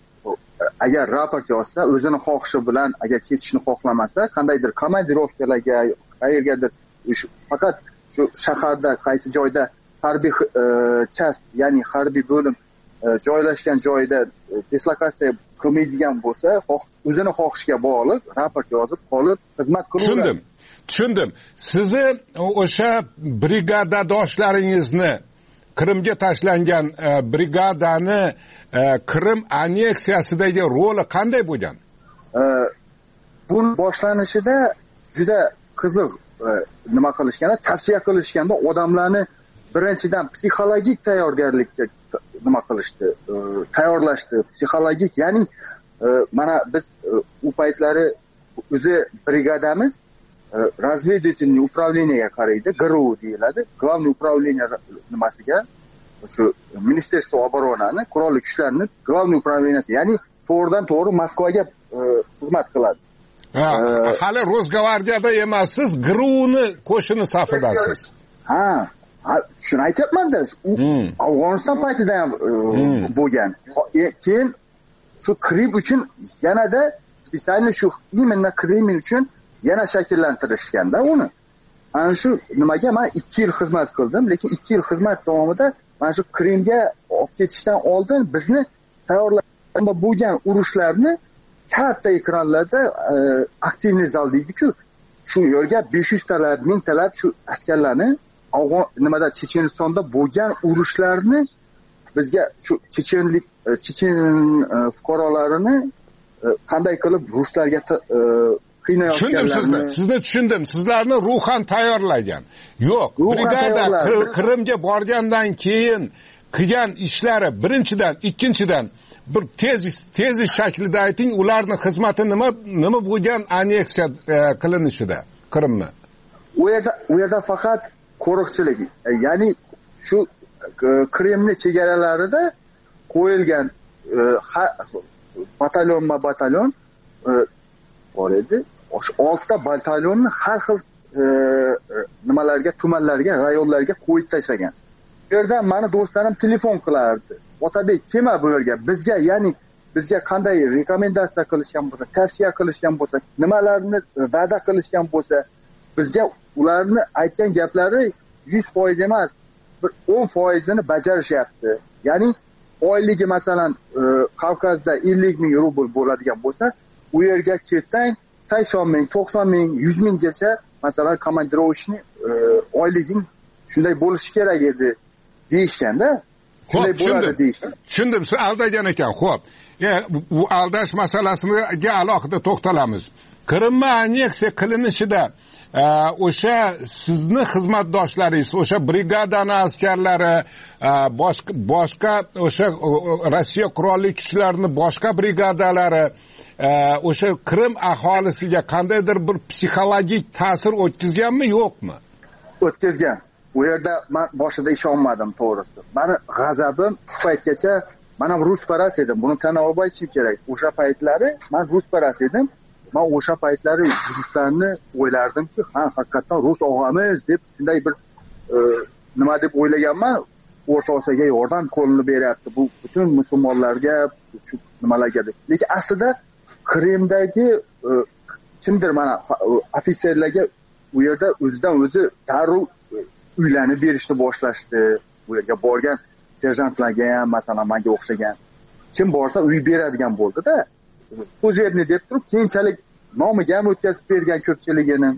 agar raport yozsa, o'zini xohishi bilan agar ketishni xohlamasa, qandaydir komandirovkalarga, qayergadir faqat shu shaharda qaysi joyda harbiy e, chast, ya'ni harbiy bo'lim e, joylashgan joyda dislokatsiya qilmaydigan bo'lsa, o'zini xohishiga bog'liq raport yozib qolib xizmat qiladi. Tushundim. Tushundim. Sizni o'sha brigadadoshlaringizni Krimga tashlangan e, brigadani e, Krim anneksiyasidagi roli qanday bo'lgan? E, Buning boshlanishida juda qiziq e, nima qilishganda, tavsiya qilishganda odamlarni birinchidan psixologik tayyorgarlikka nima qilishdi, e, tayyorlashdi, psixologik, ya'ni e, mana biz e, u paytlari o'zi brigadamiz разведывательный управлениеga qaraydi, G R U deyiladi. Главный управление nimasiga, shu Ministerstvo оборонani, qurolli kuchlarni главный управленияsi, ya'ni to'g'ridan to'g'ri Moskvaga xizmat qiladi. Ha, hali Rosgvardiyada emassiz, G R U'ni qo'shini safidasiz. Ha, shuni aytyapman-da, u Afg'oniston paytida ham bo'lgan. Keyin shu Krim uchun yanada spesialni shu именно Krim uchun yana shakllantirishganda uni. Ana shu nimaga men ikki yil xizmat qildim, lekin ikki yil xizmat davomida mana shu Krimga olib ketishdan oldin bizni tayyorlab bo'lgan urushlarni katta ekranlarda aktivniy zal deydi-ku, shu yerga besh yuz talab, ming talab shu askarlarni Afg'on nimada Chechenistonda bo'lgan urushlarni bizga shu chechenlik chechen fuqarolarini qanday qilib ruslarga tushundim sizni. Sizni tushundim. Sizlarni ruhan tayyorlagan. Yo'q, brigada Krimga borgandan keyin qilgan ishlari birinchidan, ikkinchidan bir tez tez shaklida ayting, ularning xizmati nima nima bo'lgan anneksiya qilinishida Krimni? U yerda u yerda faqat qo'riqchilik, ya'ni shu Krimni chegaralarida qo'yilgan batalyonma batalyon bor edi. oltita batalyonni har xil nimalarga, tumanlarga, rayonlarga qo'yib tashlagan. Bu yerdan meni do'stlarim telefon qilardi. Otabek, kelma bu yerga. Bizga, ya'ni bizga qanday rekomendatsiya qilishgan bo'lsa, tavsiya qilishgan bo'lsa, nimalarni va'da qilishgan bo'lsa, bizga ularni aytgan gaplari yuz foiz emas, bir o'n foiz ni bajarishyapti. Ya'ni oyligi masalan Qafqazda ellik ming rubl bo'ladigan bo'lsa, u yerga ketsang sakson ming, to'qson ming, yuz minggacha masalan komandirovishni oyliging shunday bo'lishi kerak edi deyishganda, shunday bo'ladi deyishgan. Tushundim, siz aldagan ekan. Xo'p, bu aldash masalasiga alohida to'xtalamiz. Krimni anneksiya qilinishida o'sha sizni xizmatdoshlaringiz, o'sha brigadani askarlari, boshqa boshqa o'sha Rossiya qurolli kuchlarining boshqa brigadalari o'sha Krim aholisiga qandaydir bir psixologik ta'sir o'tkazganmi, yo'qmi? O'tkazgan. U yerda men boshida ishonmadim, to'g'risi. Meni g'azabim shu paytgacha, men ham rusparast edim. Buni tan olib aytishim kerak. O'sha paytlari men rusparast edim. Men o'sha paytlari ruslarni o'ylardimki, ha, haqiqatan rus og'amiz deb shunday bir nima deb o'ylaganman. O'rta Osiyoga yordam qo'lini beryapti. Bu butun musulmonlarga, shu nimalarga. Lekin aslida Krimdagi kimdir mana ofitserlarga u yerda o'zidan o'zi darrov uylarni berishni boshlashdi. Bu yerga borgan serjantlarga ham, masalan, menga o'xshagan kim borsa uy beradigan bo'ldi-da. O'zerni deb turib, keyinchalik nomiga ham o'tkazib bergan ko'pchiligini.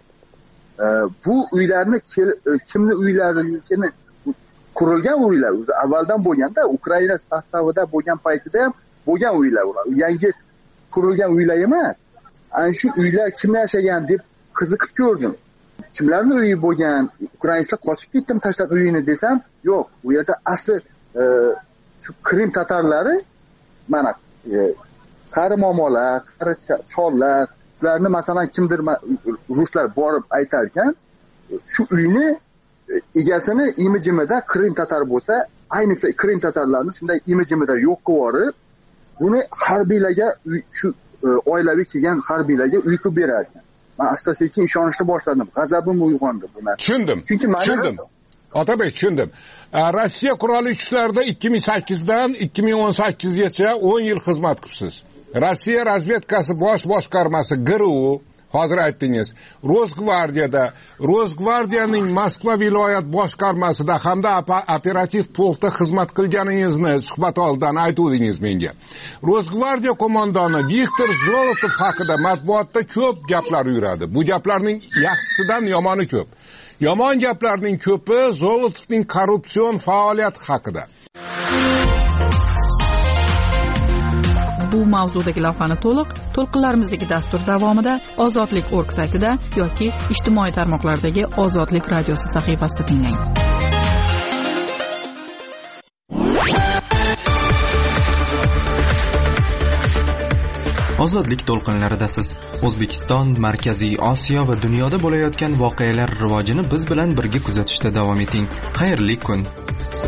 Bu uylarni kimni uylarini qurilgan uylar, o'zi avvaldan bo'lganda, Ukraina sastavida bo'lgan paytida ham bo'lgan uylar ular. Yangi qurilgan uylar emas. Ana shu uylar kimlar yashagan deb qiziqib ko'rdim. Kimlarning uyi bo'lgan, ukrainlar qochib ketdim tashlab uyini desam, yo'q. U yerda asli shu Krim tatarlari mana e, qari momolar, qari chollar, shularni masalan kimdir ruslar borib aytar ekan, shu uyni egasini imi-jimida Krim tatar bo'lsa, ayniqsa Krim tatarlarni shunday imi-jimida yo'q qilib yuborib, buni harbiylarga shu e, oilaviy kelgan harbiylarga uy qilib berar ekan. Men asta-sekin ishonishni boshladim. G'azabim uyg'ondi bu narsa. Tushundim. Tushundim. Otabek, tushundim. Rossiya qurolli kuchlarida ikki ming sakkizdan ikki ming o'n sakkizgacha o'n yil xizmat qilibsiz. Rossiya razvedkasi bosh boshqarmasi G R U, hozir aytdingiz, Rosgvardiyada, Rosgvardiyaning Moskva viloyat boshqarmasida hamda operativ polkda xizmat qilganingizni suhbat oldidan aytdingiz menga. Rosgvardiya qo'mondoni Viktor Zolotov haqida matbuotda ko'p gaplar yuradi. Bu gaplarning yaxshisidan yomoni ko'p. Yomon gaplarning ko'pi Zolotovning korrupsion faoliyati haqida. Bu mavzudagi lavhani to'liq to'lqinlarimizdagi dastur davomida Ozodlik nokta org saytida yoki ijtimoiy tarmoqlardagi Ozodlik radiosi sahifasida tinglang. Ozodlik to'lqinlaridasiz. O'zbekiston, Markaziy Osiyo va dunyoda bo'layotgan voqealar rivojini biz bilan birga kuzatishda davom eting. Xayrli kun.